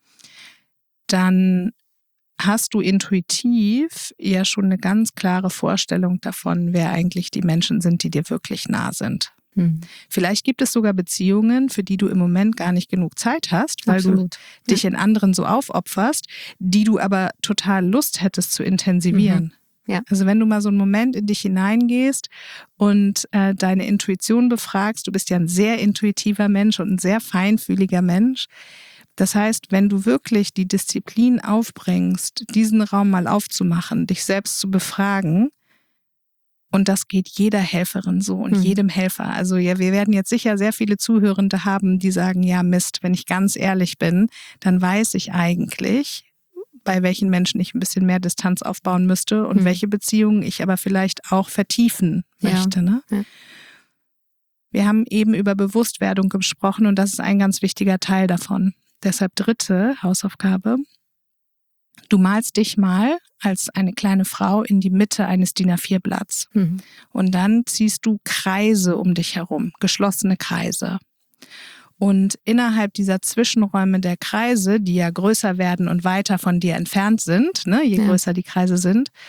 dann hast du intuitiv ja schon eine ganz klare Vorstellung davon, wer eigentlich die Menschen sind, die dir wirklich nah sind. Hm. Vielleicht gibt es sogar Beziehungen, für die du im Moment gar nicht genug Zeit hast, weil Absolut. du dich ja. in anderen so aufopferst, die du aber total Lust hättest zu intensivieren. Mhm. Ja. Also wenn du mal so einen Moment in dich hineingehst und äh, deine Intuition befragst, du bist ja ein sehr intuitiver Mensch und ein sehr feinfühliger Mensch. Das heißt, wenn du wirklich die Disziplin aufbringst, diesen Raum mal aufzumachen, dich selbst zu befragen, und das geht jeder Helferin so und mhm. jedem Helfer. Also ja, wir werden jetzt sicher sehr viele Zuhörende haben, die sagen, ja Mist, wenn ich ganz ehrlich bin, dann weiß ich eigentlich, bei welchen Menschen ich ein bisschen mehr Distanz aufbauen müsste und mhm. welche Beziehungen ich aber vielleicht auch vertiefen möchte. Ja. Ne? Ja. Wir haben eben über Bewusstwerdung gesprochen und das ist ein ganz wichtiger Teil davon. Deshalb dritte Hausaufgabe. Du malst dich mal als eine kleine Frau in die Mitte eines D I N A vier Blatts. Mhm. Und dann ziehst du Kreise um dich herum, geschlossene Kreise. Und innerhalb dieser Zwischenräume der Kreise, die ja größer werden und weiter von dir entfernt sind, ne, je ja. größer die Kreise sind,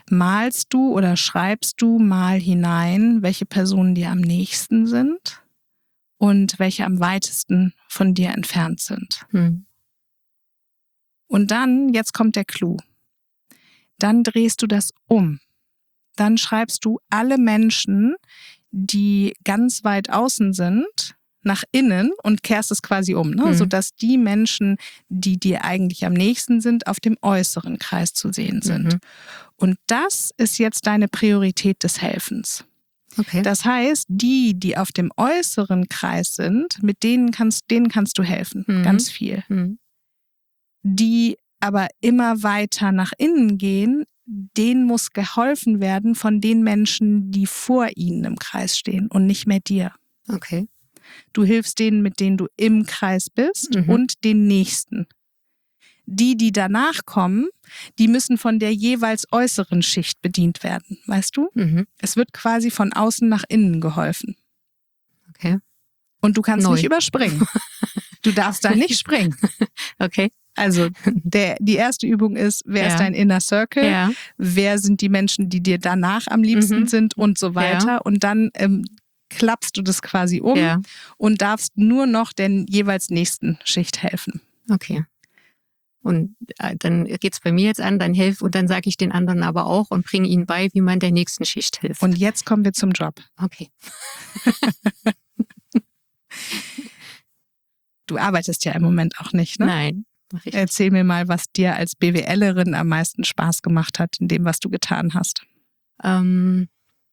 malst du oder schreibst du mal hinein, welche Personen dir am nächsten sind und welche am weitesten von dir entfernt sind. Mhm. Und dann, jetzt kommt der Clou, dann drehst du das um. Dann schreibst du alle Menschen, die ganz weit außen sind, nach innen und kehrst es quasi um, ne? Mhm. Sodass die Menschen, die dir eigentlich am nächsten sind, auf dem äußeren Kreis zu sehen sind. Mhm. Und das ist jetzt deine Priorität des Helfens. Okay. Das heißt, die, die auf dem äußeren Kreis sind, mit denen kannst, denen kannst du helfen, Mhm. ganz viel. Mhm. Die aber immer weiter nach innen gehen, denen muss geholfen werden von den Menschen, die vor ihnen im Kreis stehen und nicht mehr dir. Okay. Du hilfst denen, mit denen du im Kreis bist Mhm. und den Nächsten. Die, die danach kommen, die müssen von der jeweils äußeren Schicht bedient werden, weißt du? Mhm. Es wird quasi von außen nach innen geholfen. Okay. Und du kannst Neu. nicht überspringen. Du darfst da nicht springen. Okay. Also der, die erste Übung ist, wer Ja. ist dein Inner Circle? Ja. Wer sind die Menschen, die dir danach am liebsten Mhm. sind und so weiter. Ja. Und dann ähm, klappst du das quasi um Ja. und darfst nur noch der jeweils nächsten Schicht helfen. Okay. Und äh, dann geht's bei mir jetzt an, dann helf und dann sage ich den anderen aber auch und bringe ihnen bei, wie man der nächsten Schicht hilft. Und jetzt kommen wir zum Job. Okay. Du arbeitest ja im Moment auch nicht, ne? Nein. Mach ich. Erzähl mir mal, was dir als BWLerin am meisten Spaß gemacht hat in dem, was du getan hast. Ähm,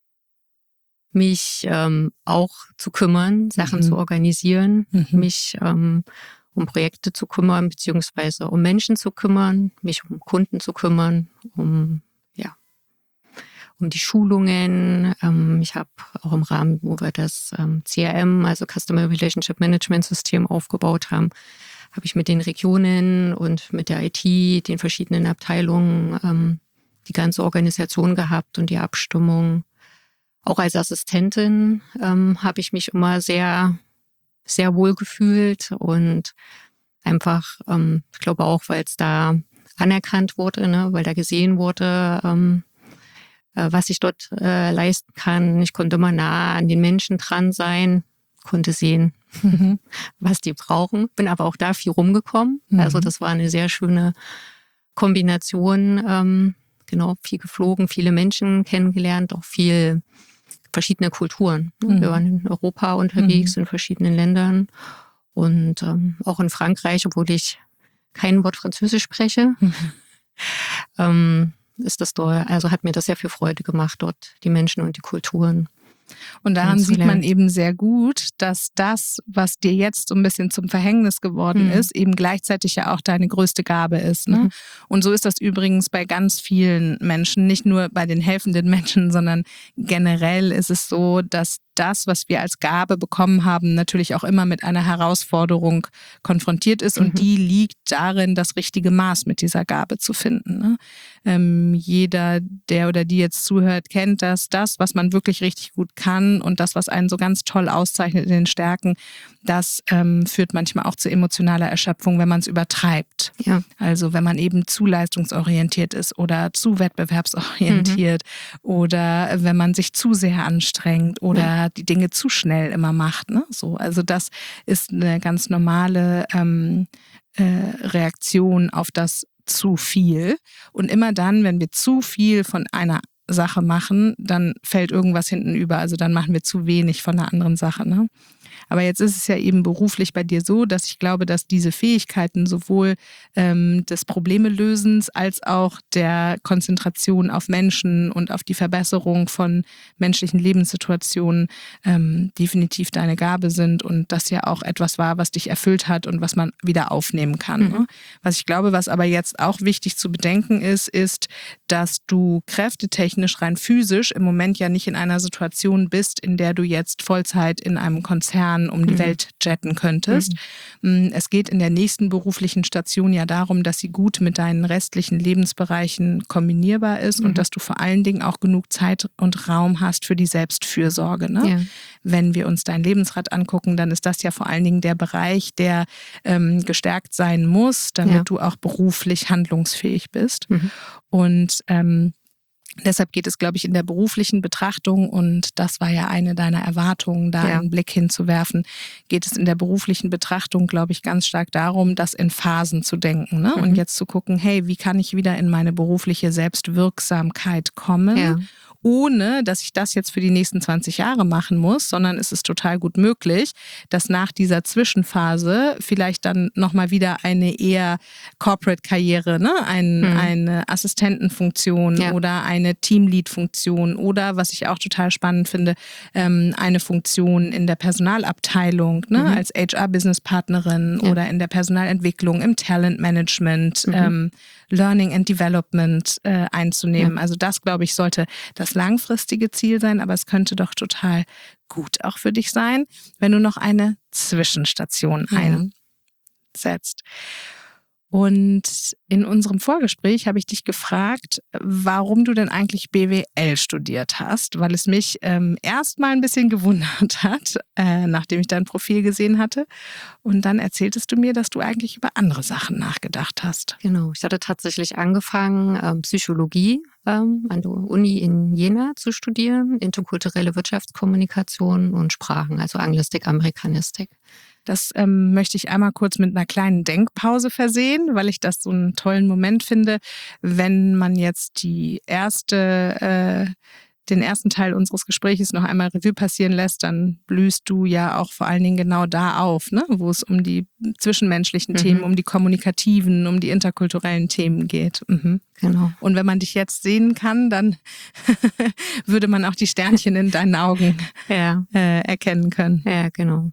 mich ähm, auch zu kümmern, Sachen Mhm. zu organisieren, Mhm. mich ähm, um Projekte zu kümmern, beziehungsweise um Menschen zu kümmern, mich um Kunden zu kümmern, um ja, um die Schulungen. Ähm, ich habe auch im Rahmen, wo wir das ähm, C R M, also Customer Relationship Management System aufgebaut haben, habe ich mit den Regionen und mit der I T, den verschiedenen Abteilungen, ähm, die ganze Organisation gehabt und die Abstimmung. Auch als Assistentin ähm, habe ich mich immer sehr, sehr wohl gefühlt und einfach, ähm, ich glaube auch, weil es da anerkannt wurde, ne, weil da gesehen wurde, ähm, äh, was ich dort äh, leisten kann. Ich konnte immer nah an den Menschen dran sein, konnte sehen, Mhm. was die brauchen. Bin aber auch da viel rumgekommen. Mhm. Also das war eine sehr schöne Kombination. Ähm, genau, viel geflogen, viele Menschen kennengelernt, auch viel verschiedene Kulturen. Mhm. Wir waren in Europa unterwegs, Mhm. in verschiedenen Ländern und ähm, auch in Frankreich, obwohl ich kein Wort Französisch spreche. Mhm. ähm, ist das dort, also hat mir das sehr viel Freude gemacht, dort die Menschen und die Kulturen. Und daran sieht man kennenzulernen. eben sehr gut, dass das, was dir jetzt so ein bisschen zum Verhängnis geworden Mhm. ist, eben gleichzeitig ja auch deine größte Gabe ist. Ne? Mhm. Und so ist das übrigens bei ganz vielen Menschen, nicht nur bei den helfenden Menschen, sondern generell ist es so, dass das, was wir als Gabe bekommen haben, natürlich auch immer mit einer Herausforderung konfrontiert ist. Und Mhm. die liegt darin, das richtige Maß mit dieser Gabe zu finden. Ne? Ähm, jeder, der oder die jetzt zuhört, kennt das. Das, was man wirklich richtig gut kann und das, was einen so ganz toll auszeichnet in den Stärken, das ähm, führt manchmal auch zu emotionaler Erschöpfung, wenn man es übertreibt. Ja. Also wenn man eben zu leistungsorientiert ist oder zu wettbewerbsorientiert oder wenn man sich zu sehr anstrengt oder Ja. die Dinge zu schnell immer macht. Ne? So, also das ist eine ganz normale ähm, äh, Reaktion auf das zu viel. Und immer dann, wenn wir zu viel von einer Sache machen, dann fällt irgendwas hinten über. Also dann machen wir zu wenig von einer anderen Sache. Ne? Aber jetzt ist es ja eben beruflich bei dir so, dass ich glaube, dass diese Fähigkeiten sowohl ähm, des Problemelösens als auch der Konzentration auf Menschen und auf die Verbesserung von menschlichen Lebenssituationen ähm, definitiv deine Gabe sind und das ja auch etwas war, was dich erfüllt hat und was man wieder aufnehmen kann. Mhm. Ne? Was ich glaube, was aber jetzt auch wichtig zu bedenken ist, ist, dass du kräftetechnisch rein physisch im Moment ja nicht in einer Situation bist, in der du jetzt Vollzeit in einem Konzern um die Mhm. Welt jetten könntest. Mhm. Es geht in der nächsten beruflichen Station ja darum, dass sie gut mit deinen restlichen Lebensbereichen kombinierbar ist Mhm. und dass du vor allen Dingen auch genug Zeit und Raum hast für die Selbstfürsorge. Ne? Ja. Wenn wir uns dein Lebensrad angucken, dann ist das ja vor allen Dingen der Bereich, der ähm, gestärkt sein muss, damit Ja. du auch beruflich handlungsfähig bist. Mhm. Und ähm, Deshalb geht es, glaube ich, in der beruflichen Betrachtung, und das war ja eine deiner Erwartungen, da Ja. einen Blick hinzuwerfen, geht es in der beruflichen Betrachtung, glaube ich, ganz stark darum, das in Phasen zu denken, ne? Mhm. Und jetzt zu gucken, hey, wie kann ich wieder in meine berufliche Selbstwirksamkeit kommen? Ja. Ohne, dass ich das jetzt für die nächsten zwanzig Jahre machen muss, sondern es ist total gut möglich, dass nach dieser Zwischenphase vielleicht dann nochmal wieder eine eher Corporate-Karriere, ne? Ein, Mhm. eine Assistentenfunktion Ja. oder eine Teamlead-Funktion oder, was ich auch total spannend finde, ähm, eine Funktion in der Personalabteilung, ne? Mhm. Als H R-Business-Partnerin Ja. oder in der Personalentwicklung, im Talent-Management, Mhm. ähm, Learning and Development äh, einzunehmen. Ja. Also das, glaube ich, sollte das langfristige Ziel sein, aber es könnte doch total gut auch für dich sein, wenn du noch eine Zwischenstation Ja. einsetzt. Und in unserem Vorgespräch habe ich dich gefragt, warum du denn eigentlich B W L studiert hast, weil es mich ähm, erstmal ein bisschen gewundert hat, äh, nachdem ich dein Profil gesehen hatte. Und dann erzähltest du mir, dass du eigentlich über andere Sachen nachgedacht hast. Genau, ich hatte tatsächlich angefangen, ähm, Psychologie ähm, an der Uni in Jena zu studieren, interkulturelle Wirtschaftskommunikation und Sprachen, also Anglistik, Amerikanistik. Das ähm, möchte ich einmal kurz mit einer kleinen Denkpause versehen, weil ich das so einen tollen Moment finde, wenn man jetzt die erste, äh, den ersten Teil unseres Gesprächs noch einmal Revue passieren lässt, dann blühst du ja auch vor allen Dingen genau da auf, ne? Wo es um die zwischenmenschlichen Mhm. Themen, um die kommunikativen, um die interkulturellen Themen geht. Mhm. Genau. Und wenn man dich jetzt sehen kann, dann würde man auch die Sternchen in deinen Augen Ja, äh, erkennen können. ja, genau.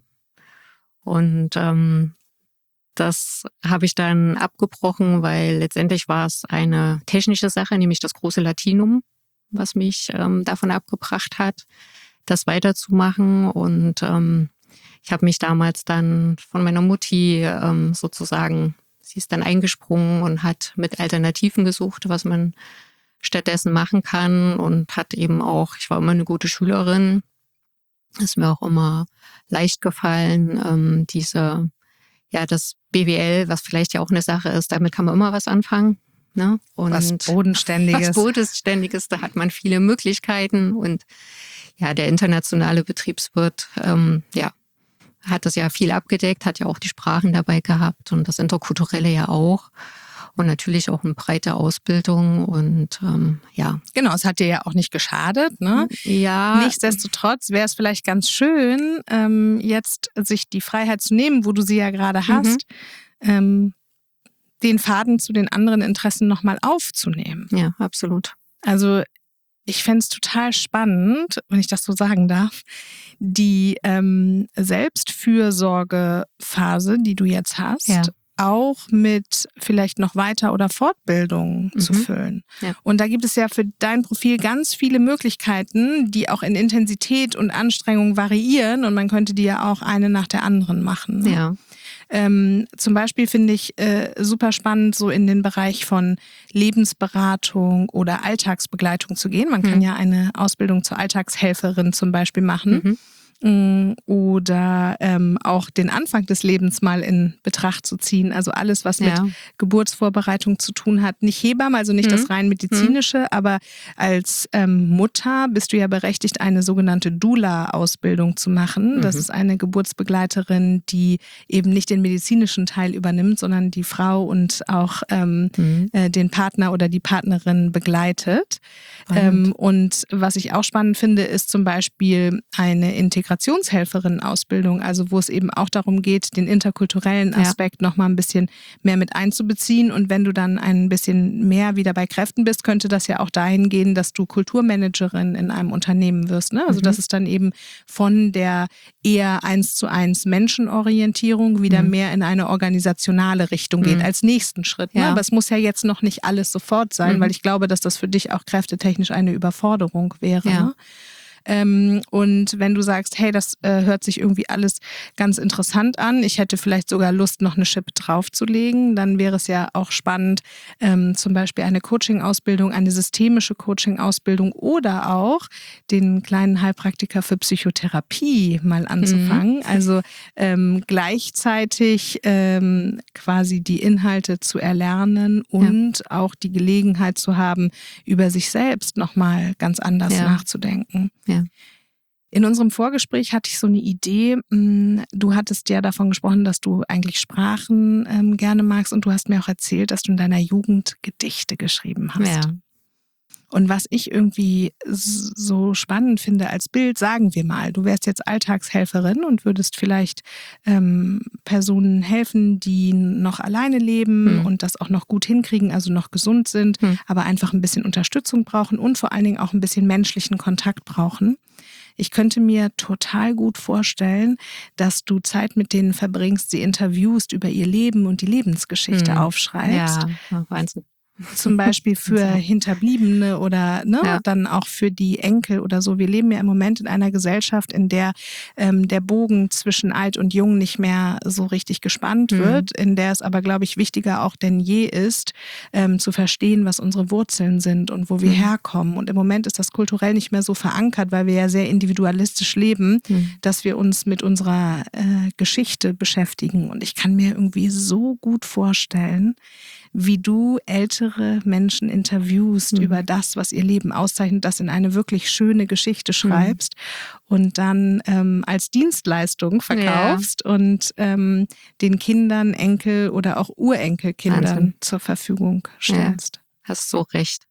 Und ähm, das habe ich dann abgebrochen, weil letztendlich war es eine technische Sache, nämlich das große Latinum, was mich ähm, davon abgebracht hat, das weiterzumachen. Und ähm, ich habe mich damals dann von meiner Mutti ähm, sozusagen, sie ist dann eingesprungen und hat mit Alternativen gesucht, was man stattdessen machen kann, und hat eben auch, ich war immer eine gute Schülerin, ist mir auch immer leicht gefallen, ähm, diese, ja, das B W L, was vielleicht ja auch eine Sache ist, damit kann man immer was anfangen. Ne? Und Was Bodenständiges. Was Bodenständiges, da hat man viele Möglichkeiten, und ja, der internationale Betriebswirt, ähm, ja, hat das ja viel abgedeckt, hat ja auch die Sprachen dabei gehabt und das Interkulturelle ja auch. Und natürlich auch eine breite Ausbildung und ähm, ja. Genau, es hat dir ja auch nicht geschadet, ne? Ja. Nichtsdestotrotz wäre es vielleicht ganz schön, ähm, jetzt sich die Freiheit zu nehmen, wo du sie ja gerade hast, mhm. ähm, den Faden zu den anderen Interessen nochmal aufzunehmen. Ja, absolut. Also ich fände es total spannend, wenn ich das so sagen darf, die ähm, Selbstfürsorgephase, die du jetzt hast, ja. auch mit vielleicht noch Weiter- oder Fortbildung mhm. zu füllen. Ja. Und da gibt es ja für dein Profil ganz viele Möglichkeiten, die auch in Intensität und Anstrengung variieren, und man könnte die ja auch eine nach der anderen machen. Ne? Ja. Ähm, zum Beispiel finde ich äh, super spannend, so in den Bereich von Lebensberatung oder Alltagsbegleitung zu gehen. Man kann mhm. ja eine Ausbildung zur Alltagshelferin zum Beispiel machen. Mhm. Oder ähm, auch den Anfang des Lebens mal in Betracht zu ziehen. Also alles, was ja. mit Geburtsvorbereitung zu tun hat. Nicht Hebamme, also nicht mhm. das rein medizinische, mhm. aber als ähm, Mutter bist du ja berechtigt, eine sogenannte Doula-Ausbildung zu machen. Mhm. Das ist eine Geburtsbegleiterin, die eben nicht den medizinischen Teil übernimmt, sondern die Frau und auch ähm, mhm. äh, den Partner oder die Partnerin begleitet. Ähm, und was ich auch spannend finde, ist zum Beispiel eine Integration Integrationshelferin-Ausbildung, also wo es eben auch darum geht, den interkulturellen Aspekt ja. noch mal ein bisschen mehr mit einzubeziehen. Und wenn du dann ein bisschen mehr wieder bei Kräften bist, könnte das ja auch dahin gehen, dass du Kulturmanagerin in einem Unternehmen wirst. Ne? Also mhm. dass es dann eben von der eher eins zu eins Menschenorientierung wieder mhm. mehr in eine organisationale Richtung geht, mhm. als nächsten Schritt. Ne? Ja. Aber es muss ja jetzt noch nicht alles sofort sein, mhm. weil ich glaube, dass das für dich auch kräftetechnisch eine Überforderung wäre. Ja. Ne? Ähm, und wenn du sagst, hey, das äh, hört sich irgendwie alles ganz interessant an, ich hätte vielleicht sogar Lust, noch eine Schippe draufzulegen, dann wäre es ja auch spannend, ähm, zum Beispiel eine Coaching-Ausbildung, eine systemische Coaching-Ausbildung oder auch den kleinen Heilpraktiker für Psychotherapie mal anzufangen. Mhm. Also ähm, gleichzeitig ähm, quasi die Inhalte zu erlernen und ja. auch die Gelegenheit zu haben, über sich selbst nochmal ganz anders ja. nachzudenken. Ja. In unserem Vorgespräch hatte ich so eine Idee. Du hattest ja davon gesprochen, dass du eigentlich Sprachen ähm, gerne magst und du hast mir auch erzählt, dass du in deiner Jugend Gedichte geschrieben hast. Ja. Und was ich irgendwie so spannend finde als Bild, sagen wir mal, du wärst jetzt Alltagshelferin und würdest vielleicht ähm, Personen helfen, die noch alleine leben hm. und das auch noch gut hinkriegen, also noch gesund sind, hm. aber einfach ein bisschen Unterstützung brauchen und vor allen Dingen auch ein bisschen menschlichen Kontakt brauchen. Ich könnte mir total gut vorstellen, dass du Zeit mit denen verbringst, sie interviewst, über ihr Leben und die Lebensgeschichte hm. aufschreibst. Ja, Wahnsinn. Zum Beispiel für Hinterbliebene oder ne, ja. dann auch für die Enkel oder so. Wir leben ja im Moment in einer Gesellschaft, in der ähm, der Bogen zwischen alt und jung nicht mehr so richtig gespannt mhm. wird, in der es aber, glaube ich, wichtiger auch denn je ist, ähm, zu verstehen, was unsere Wurzeln sind und wo wir mhm. herkommen. Und im Moment ist das kulturell nicht mehr so verankert, weil wir ja sehr individualistisch leben, mhm. dass wir uns mit unserer äh, Geschichte beschäftigen. Und ich kann mir irgendwie so gut vorstellen, wie du ältere Menschen interviewst mhm. über das, was ihr Leben auszeichnet, das in eine wirklich schöne Geschichte schreibst mhm. und dann ähm, als Dienstleistung verkaufst ja. und ähm, den Kindern, Enkel oder auch Urenkelkindern Wahnsinn. Zur Verfügung stellst. Ja, hast so recht.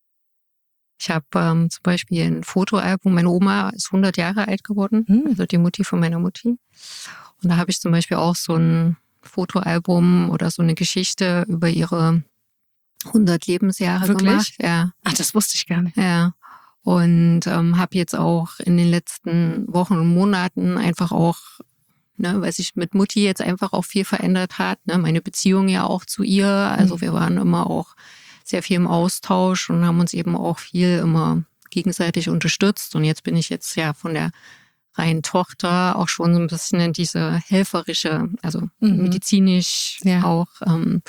Ich habe ähm, zum Beispiel ein Fotoalbum, meine Oma ist hundert Jahre alt geworden, mhm. also die Mutti von meiner Mutti. Und da habe ich zum Beispiel auch so ein Fotoalbum oder so eine Geschichte über ihre hundert Lebensjahre Wirklich? Gemacht. Ja. Ach, das wusste ich gar nicht. Ja. Und ähm, habe jetzt auch in den letzten Wochen und Monaten einfach auch, ne, weil sich mit Mutti jetzt einfach auch viel verändert hat, ne, meine Beziehung ja auch zu ihr. Also mhm. wir waren immer auch sehr viel im Austausch und haben uns eben auch viel immer gegenseitig unterstützt. Und jetzt bin ich jetzt ja von der reinen Tochter auch schon so ein bisschen in diese helferische, also mhm. medizinisch ja. auch ähm,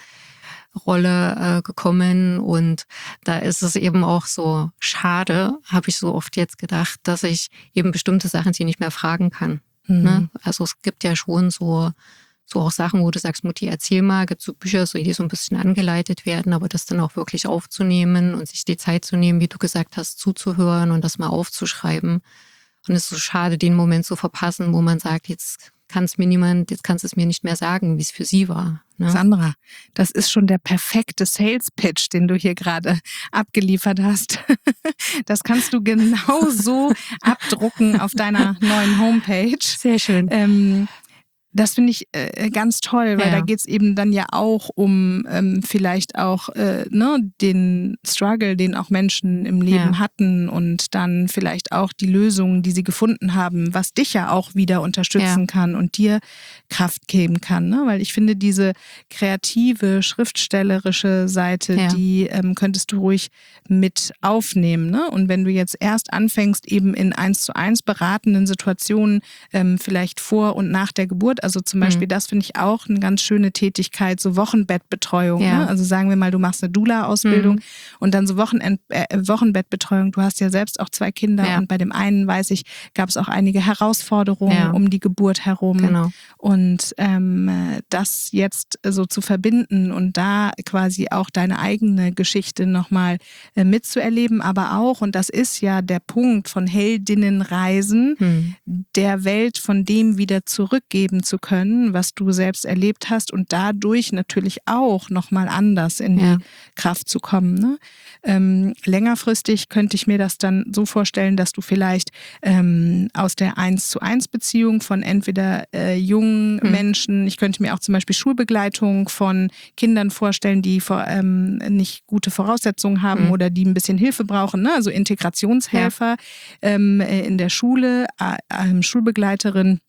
Rolle äh, gekommen. Und da ist es eben auch so schade, habe ich so oft jetzt gedacht, dass ich eben bestimmte Sachen sie nicht mehr fragen kann. Mhm. Ne? Also es gibt ja schon so, so auch Sachen, wo du sagst, Mutti, erzähl mal, gibt so Bücher, so die so ein bisschen angeleitet werden, aber das dann auch wirklich aufzunehmen und sich die Zeit zu nehmen, wie du gesagt hast, zuzuhören und das mal aufzuschreiben. Und es ist so schade, den Moment zu verpassen, wo man sagt, jetzt kann es mir niemand, jetzt kannst du es mir nicht mehr sagen, wie es für sie war. Ne? Sandra, das ist schon der perfekte Sales-Pitch, den du hier gerade abgeliefert hast. Das kannst du genau so abdrucken auf deiner neuen Homepage. Sehr schön. Ähm, Das finde ich äh, ganz toll, weil ja. da geht es eben dann ja auch um ähm, vielleicht auch äh, ne, den Struggle, den auch Menschen im Leben ja. hatten und dann vielleicht auch die Lösungen, die sie gefunden haben, was dich ja auch wieder unterstützen ja. kann und dir Kraft geben kann. Ne? Weil ich finde, diese kreative, schriftstellerische Seite, ja. die ähm, könntest du ruhig mit aufnehmen. Ne? Und wenn du jetzt erst anfängst, eben in eins zu eins beratenden Situationen, ähm, vielleicht vor und nach der Geburt, also zum Beispiel, mhm. das finde ich auch eine ganz schöne Tätigkeit, so Wochenbettbetreuung. Ja. Ne? Also sagen wir mal, du machst eine Doula-Ausbildung mhm. und dann so Wochenend, äh, Wochenbettbetreuung. Du hast ja selbst auch zwei Kinder ja. und bei dem einen, weiß ich, gab es auch einige Herausforderungen ja. um die Geburt herum. Genau. Und ähm, das jetzt so zu verbinden und da quasi auch deine eigene Geschichte nochmal äh, mitzuerleben, aber auch, und das ist ja der Punkt von Heldinnenreisen, mhm. der Welt von dem wieder zurückgeben zu können, was du selbst erlebt hast und dadurch natürlich auch nochmal anders in ja. die Kraft zu kommen. Ne? Ähm, längerfristig könnte ich mir das dann so vorstellen, dass du vielleicht ähm, aus der eins zu eins Beziehung von entweder äh, jungen mhm. Menschen, ich könnte mir auch zum Beispiel Schulbegleitung von Kindern vorstellen, die vor, ähm, nicht gute Voraussetzungen haben mhm. oder die ein bisschen Hilfe brauchen, ne? Also Integrationshelfer ja. ähm, in der Schule, äh, äh, Schulbegleiterin,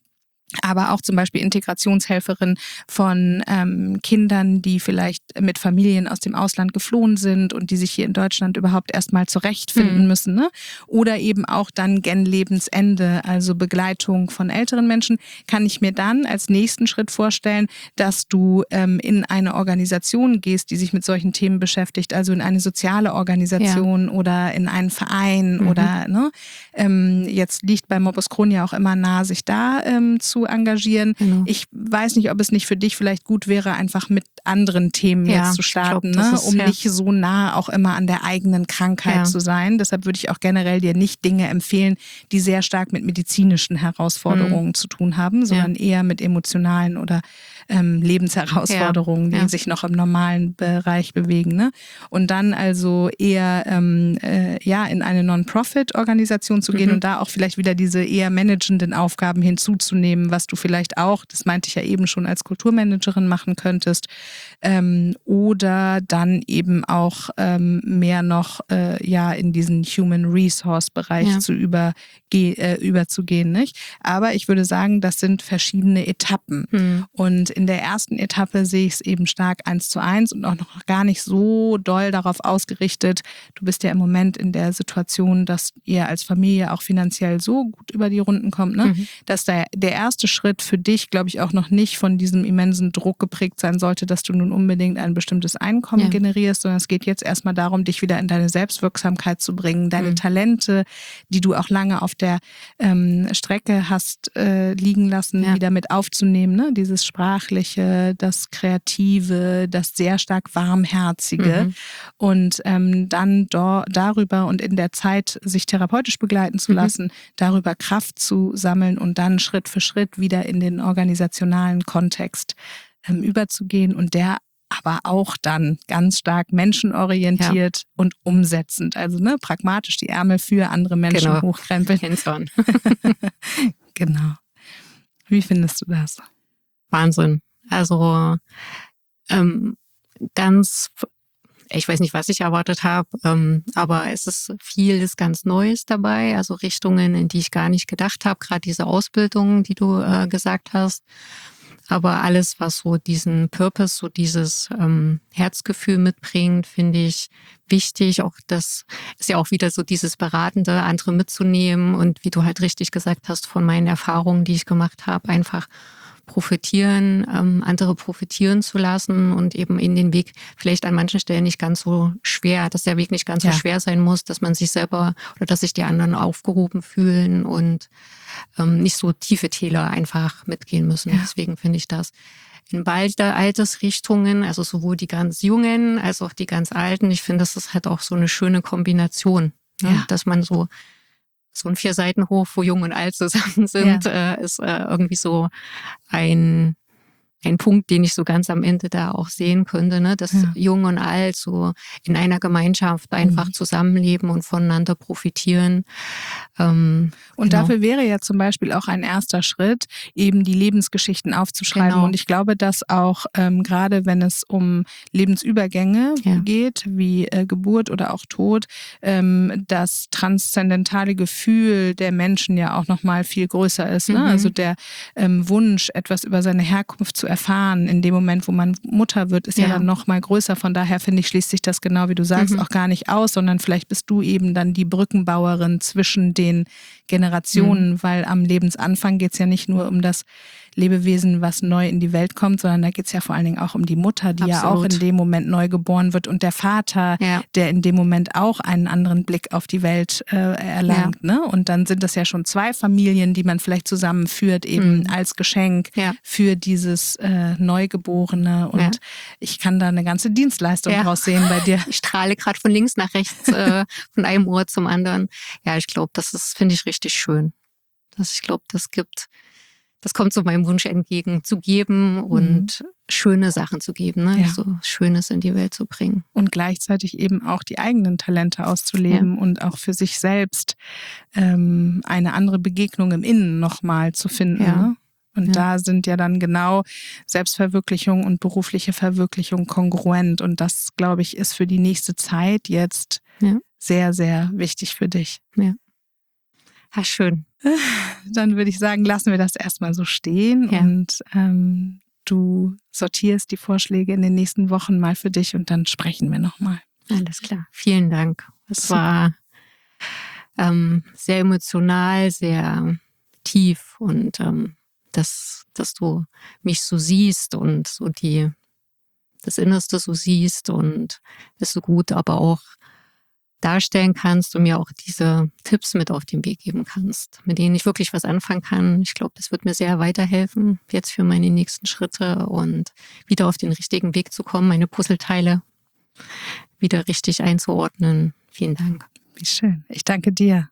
aber auch zum Beispiel Integrationshelferin von ähm, Kindern, die vielleicht mit Familien aus dem Ausland geflohen sind und die sich hier in Deutschland überhaupt erstmal zurechtfinden mhm. müssen. Ne? Oder eben auch dann gen Lebensende, also Begleitung von älteren Menschen, kann ich mir dann als nächsten Schritt vorstellen, dass du ähm, in eine Organisation gehst, die sich mit solchen Themen beschäftigt, also in eine soziale Organisation ja. oder in einen Verein mhm. oder ne? ähm, jetzt liegt bei Morbus Crohn ja auch immer nahe, sich da ähm, zu engagieren. Genau. Ich weiß nicht, ob es nicht für dich vielleicht gut wäre, einfach mit anderen Themen ja, jetzt zu starten, glaub, ne? ist, um ja. nicht so nah auch immer an der eigenen Krankheit ja. zu sein. Deshalb würde ich auch generell dir nicht Dinge empfehlen, die sehr stark mit medizinischen Herausforderungen mhm. zu tun haben, sondern ja. eher mit emotionalen oder ähm, Lebensherausforderungen, ja. die ja. sich noch im normalen Bereich bewegen. Ne? Und dann also eher ähm, äh, ja in eine Non-Profit-Organisation zu gehen mhm. und da auch vielleicht wieder diese eher managenden Aufgaben hinzuzunehmen, was du vielleicht auch, das meinte ich ja eben schon, als Kulturmanagerin machen könntest. Ähm, oder dann eben auch ähm, mehr noch äh, ja in diesen Human Resource Bereich ja. zu überge- äh, überzugehen, nicht? Aber ich würde sagen, das sind verschiedene Etappen. Hm. Und in der ersten Etappe sehe ich es eben stark eins zu eins und auch noch gar nicht so doll darauf ausgerichtet. Du bist ja im Moment in der Situation, dass ihr als Familie auch finanziell so gut über die Runden kommt, ne? Mhm. Dass der, der erste Schritt für dich, glaube ich, auch noch nicht von diesem immensen Druck geprägt sein sollte, dass du nun unbedingt ein bestimmtes Einkommen ja. generierst, sondern es geht jetzt erstmal darum, dich wieder in deine Selbstwirksamkeit zu bringen, deine mhm. Talente, die du auch lange auf der ähm, Strecke hast äh, liegen lassen, ja. wieder mit aufzunehmen, ne? Dieses Sprachliche, das Kreative, das sehr stark Warmherzige mhm. und ähm, dann do- darüber und in der Zeit sich therapeutisch begleiten zu lassen, mhm. darüber Kraft zu sammeln und dann Schritt für Schritt wieder in den organisationalen Kontext ähm, überzugehen und der aber auch dann ganz stark menschenorientiert ja. und umsetzend. Also ne, pragmatisch die Ärmel für andere Menschen genau. hochkrempeln. Hands-on. Genau. Wie findest du das? Wahnsinn. Also ähm, ganz, ich weiß nicht, was ich erwartet habe, ähm, aber es ist vieles ganz Neues dabei, also Richtungen, in die ich gar nicht gedacht habe, gerade diese Ausbildung, die du äh, gesagt hast. Aber alles, was so diesen Purpose, so dieses ähm, Herzgefühl mitbringt, finde ich wichtig. Auch das ist ja auch wieder so dieses Beratende, andere mitzunehmen und wie du halt richtig gesagt hast, von meinen Erfahrungen, die ich gemacht habe, einfach profitieren, ähm, andere profitieren zu lassen und eben in den Weg vielleicht an manchen Stellen nicht ganz so schwer, dass der Weg nicht ganz ja. so schwer sein muss, dass man sich selber oder dass sich die anderen aufgehoben fühlen und ähm, nicht so tiefe Täler einfach mitgehen müssen. Ja. Deswegen finde ich das in beide Altersrichtungen, also sowohl die ganz Jungen als auch die ganz Alten, ich finde, das ist halt auch so eine schöne Kombination, ne? Ja. Dass man so So ein Vier-Seiten-Hof, wo Jung und Alt zusammen sind, ja. äh, ist äh, irgendwie so ein, ein Punkt, den ich so ganz am Ende da auch sehen könnte, ne? Dass ja. Jung und Alt so in einer Gemeinschaft einfach mhm. zusammenleben und voneinander profitieren. Ähm, und genau. dafür wäre ja zum Beispiel auch ein erster Schritt, eben die Lebensgeschichten aufzuschreiben. Genau. Und ich glaube, dass auch ähm, gerade wenn es um Lebensübergänge ja. geht, wie äh, Geburt oder auch Tod, ähm, das transzendentale Gefühl der Menschen ja auch nochmal viel größer ist. Ne? Mhm. Also der ähm, Wunsch, etwas über seine Herkunft zu erfahren, in dem Moment, wo man Mutter wird, ist ja, ja dann nochmal größer. Von daher finde ich, schließt sich das genau, wie du sagst, mhm. auch gar nicht aus, sondern vielleicht bist du eben dann die Brückenbauerin zwischen den Generationen, mhm. weil am Lebensanfang geht es ja nicht nur um das Lebewesen, was neu in die Welt kommt, sondern da geht es ja vor allen Dingen auch um die Mutter, die Absolut. ja auch in dem Moment neu geboren wird und der Vater, ja. der in dem Moment auch einen anderen Blick auf die Welt äh, erlangt. Ja. Ne? Und dann sind das ja schon zwei Familien, die man vielleicht zusammenführt, eben mhm. als Geschenk ja. für dieses äh, Neugeborene. Und ja. ich kann da eine ganze Dienstleistung ja. draus sehen bei dir. Ich strahle gerade von links nach rechts, äh, von einem Ohr zum anderen. Ja, ich glaube, das ist, finde ich, richtig schön. Das, ich glaube, das gibt... Das kommt so meinem Wunsch entgegen, zu geben und mhm. schöne Sachen zu geben, ne? Ja. So Schönes in die Welt zu bringen. Und gleichzeitig eben auch die eigenen Talente auszuleben ja. und auch für sich selbst ähm, eine andere Begegnung im Innen nochmal zu finden. Ja. Ne? Und ja. da sind ja dann genau Selbstverwirklichung und berufliche Verwirklichung kongruent. Und das, glaube ich, ist für die nächste Zeit jetzt ja. sehr, sehr wichtig für dich. Ja. Ach, schön. Dann würde ich sagen, lassen wir das erstmal so stehen Ja. und ähm, du sortierst die Vorschläge in den nächsten Wochen mal für dich und dann sprechen wir nochmal. Alles klar. Vielen Dank. Es Super. war ähm, sehr emotional, sehr tief und ähm, dass, dass du mich so siehst und so die das Innerste so siehst und es so gut aber auch darstellen kannst und mir auch diese Tipps mit auf den Weg geben kannst, mit denen ich wirklich was anfangen kann. Ich glaube, das wird mir sehr weiterhelfen, jetzt für meine nächsten Schritte und wieder auf den richtigen Weg zu kommen, meine Puzzleteile wieder richtig einzuordnen. Vielen Dank. Wie schön. Ich danke dir.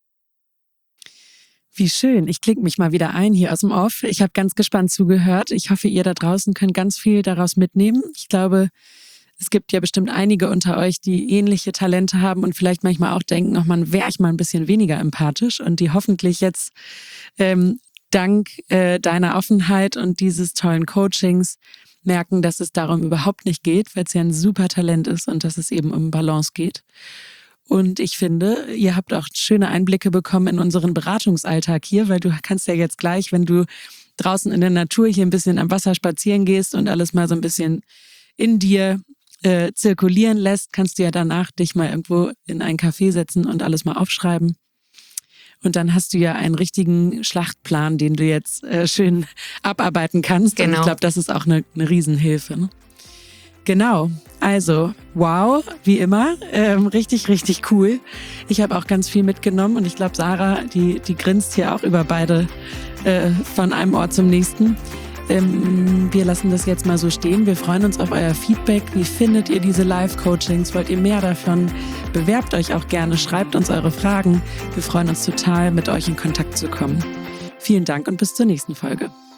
Wie schön. Ich klinge mich mal wieder ein hier aus dem Off. Ich habe ganz gespannt zugehört. Ich hoffe, ihr da draußen könnt ganz viel daraus mitnehmen. Ich glaube, es gibt ja bestimmt einige unter euch, die ähnliche Talente haben und vielleicht manchmal auch denken, ach man, wäre ich mal ein bisschen weniger empathisch und die hoffentlich jetzt ähm, dank äh, deiner Offenheit und dieses tollen Coachings merken, dass es darum überhaupt nicht geht, weil es ja ein super Talent ist und dass es eben um Balance geht. Und ich finde, ihr habt auch schöne Einblicke bekommen in unseren Beratungsalltag hier, weil du kannst ja jetzt gleich, wenn du draußen in der Natur hier ein bisschen am Wasser spazieren gehst und alles mal so ein bisschen in dir äh, zirkulieren lässt, kannst du ja danach dich mal irgendwo in ein Café setzen und alles mal aufschreiben. Und dann hast du ja einen richtigen Schlachtplan, den du jetzt äh, schön abarbeiten kannst. Genau. Und ich glaube, das ist auch eine, eine Riesenhilfe, ne? Genau, also wow, wie immer, ähm, richtig, richtig cool. Ich habe auch ganz viel mitgenommen und ich glaube, Sarah, die, die grinst hier auch über beide äh, von einem Ort zum nächsten. Ähm, wir lassen das jetzt mal so stehen. Wir freuen uns auf euer Feedback. Wie findet ihr diese Live-Coachings? Wollt ihr mehr davon? Bewerbt euch auch gerne, schreibt uns eure Fragen. Wir freuen uns total, mit euch in Kontakt zu kommen. Vielen Dank und bis zur nächsten Folge.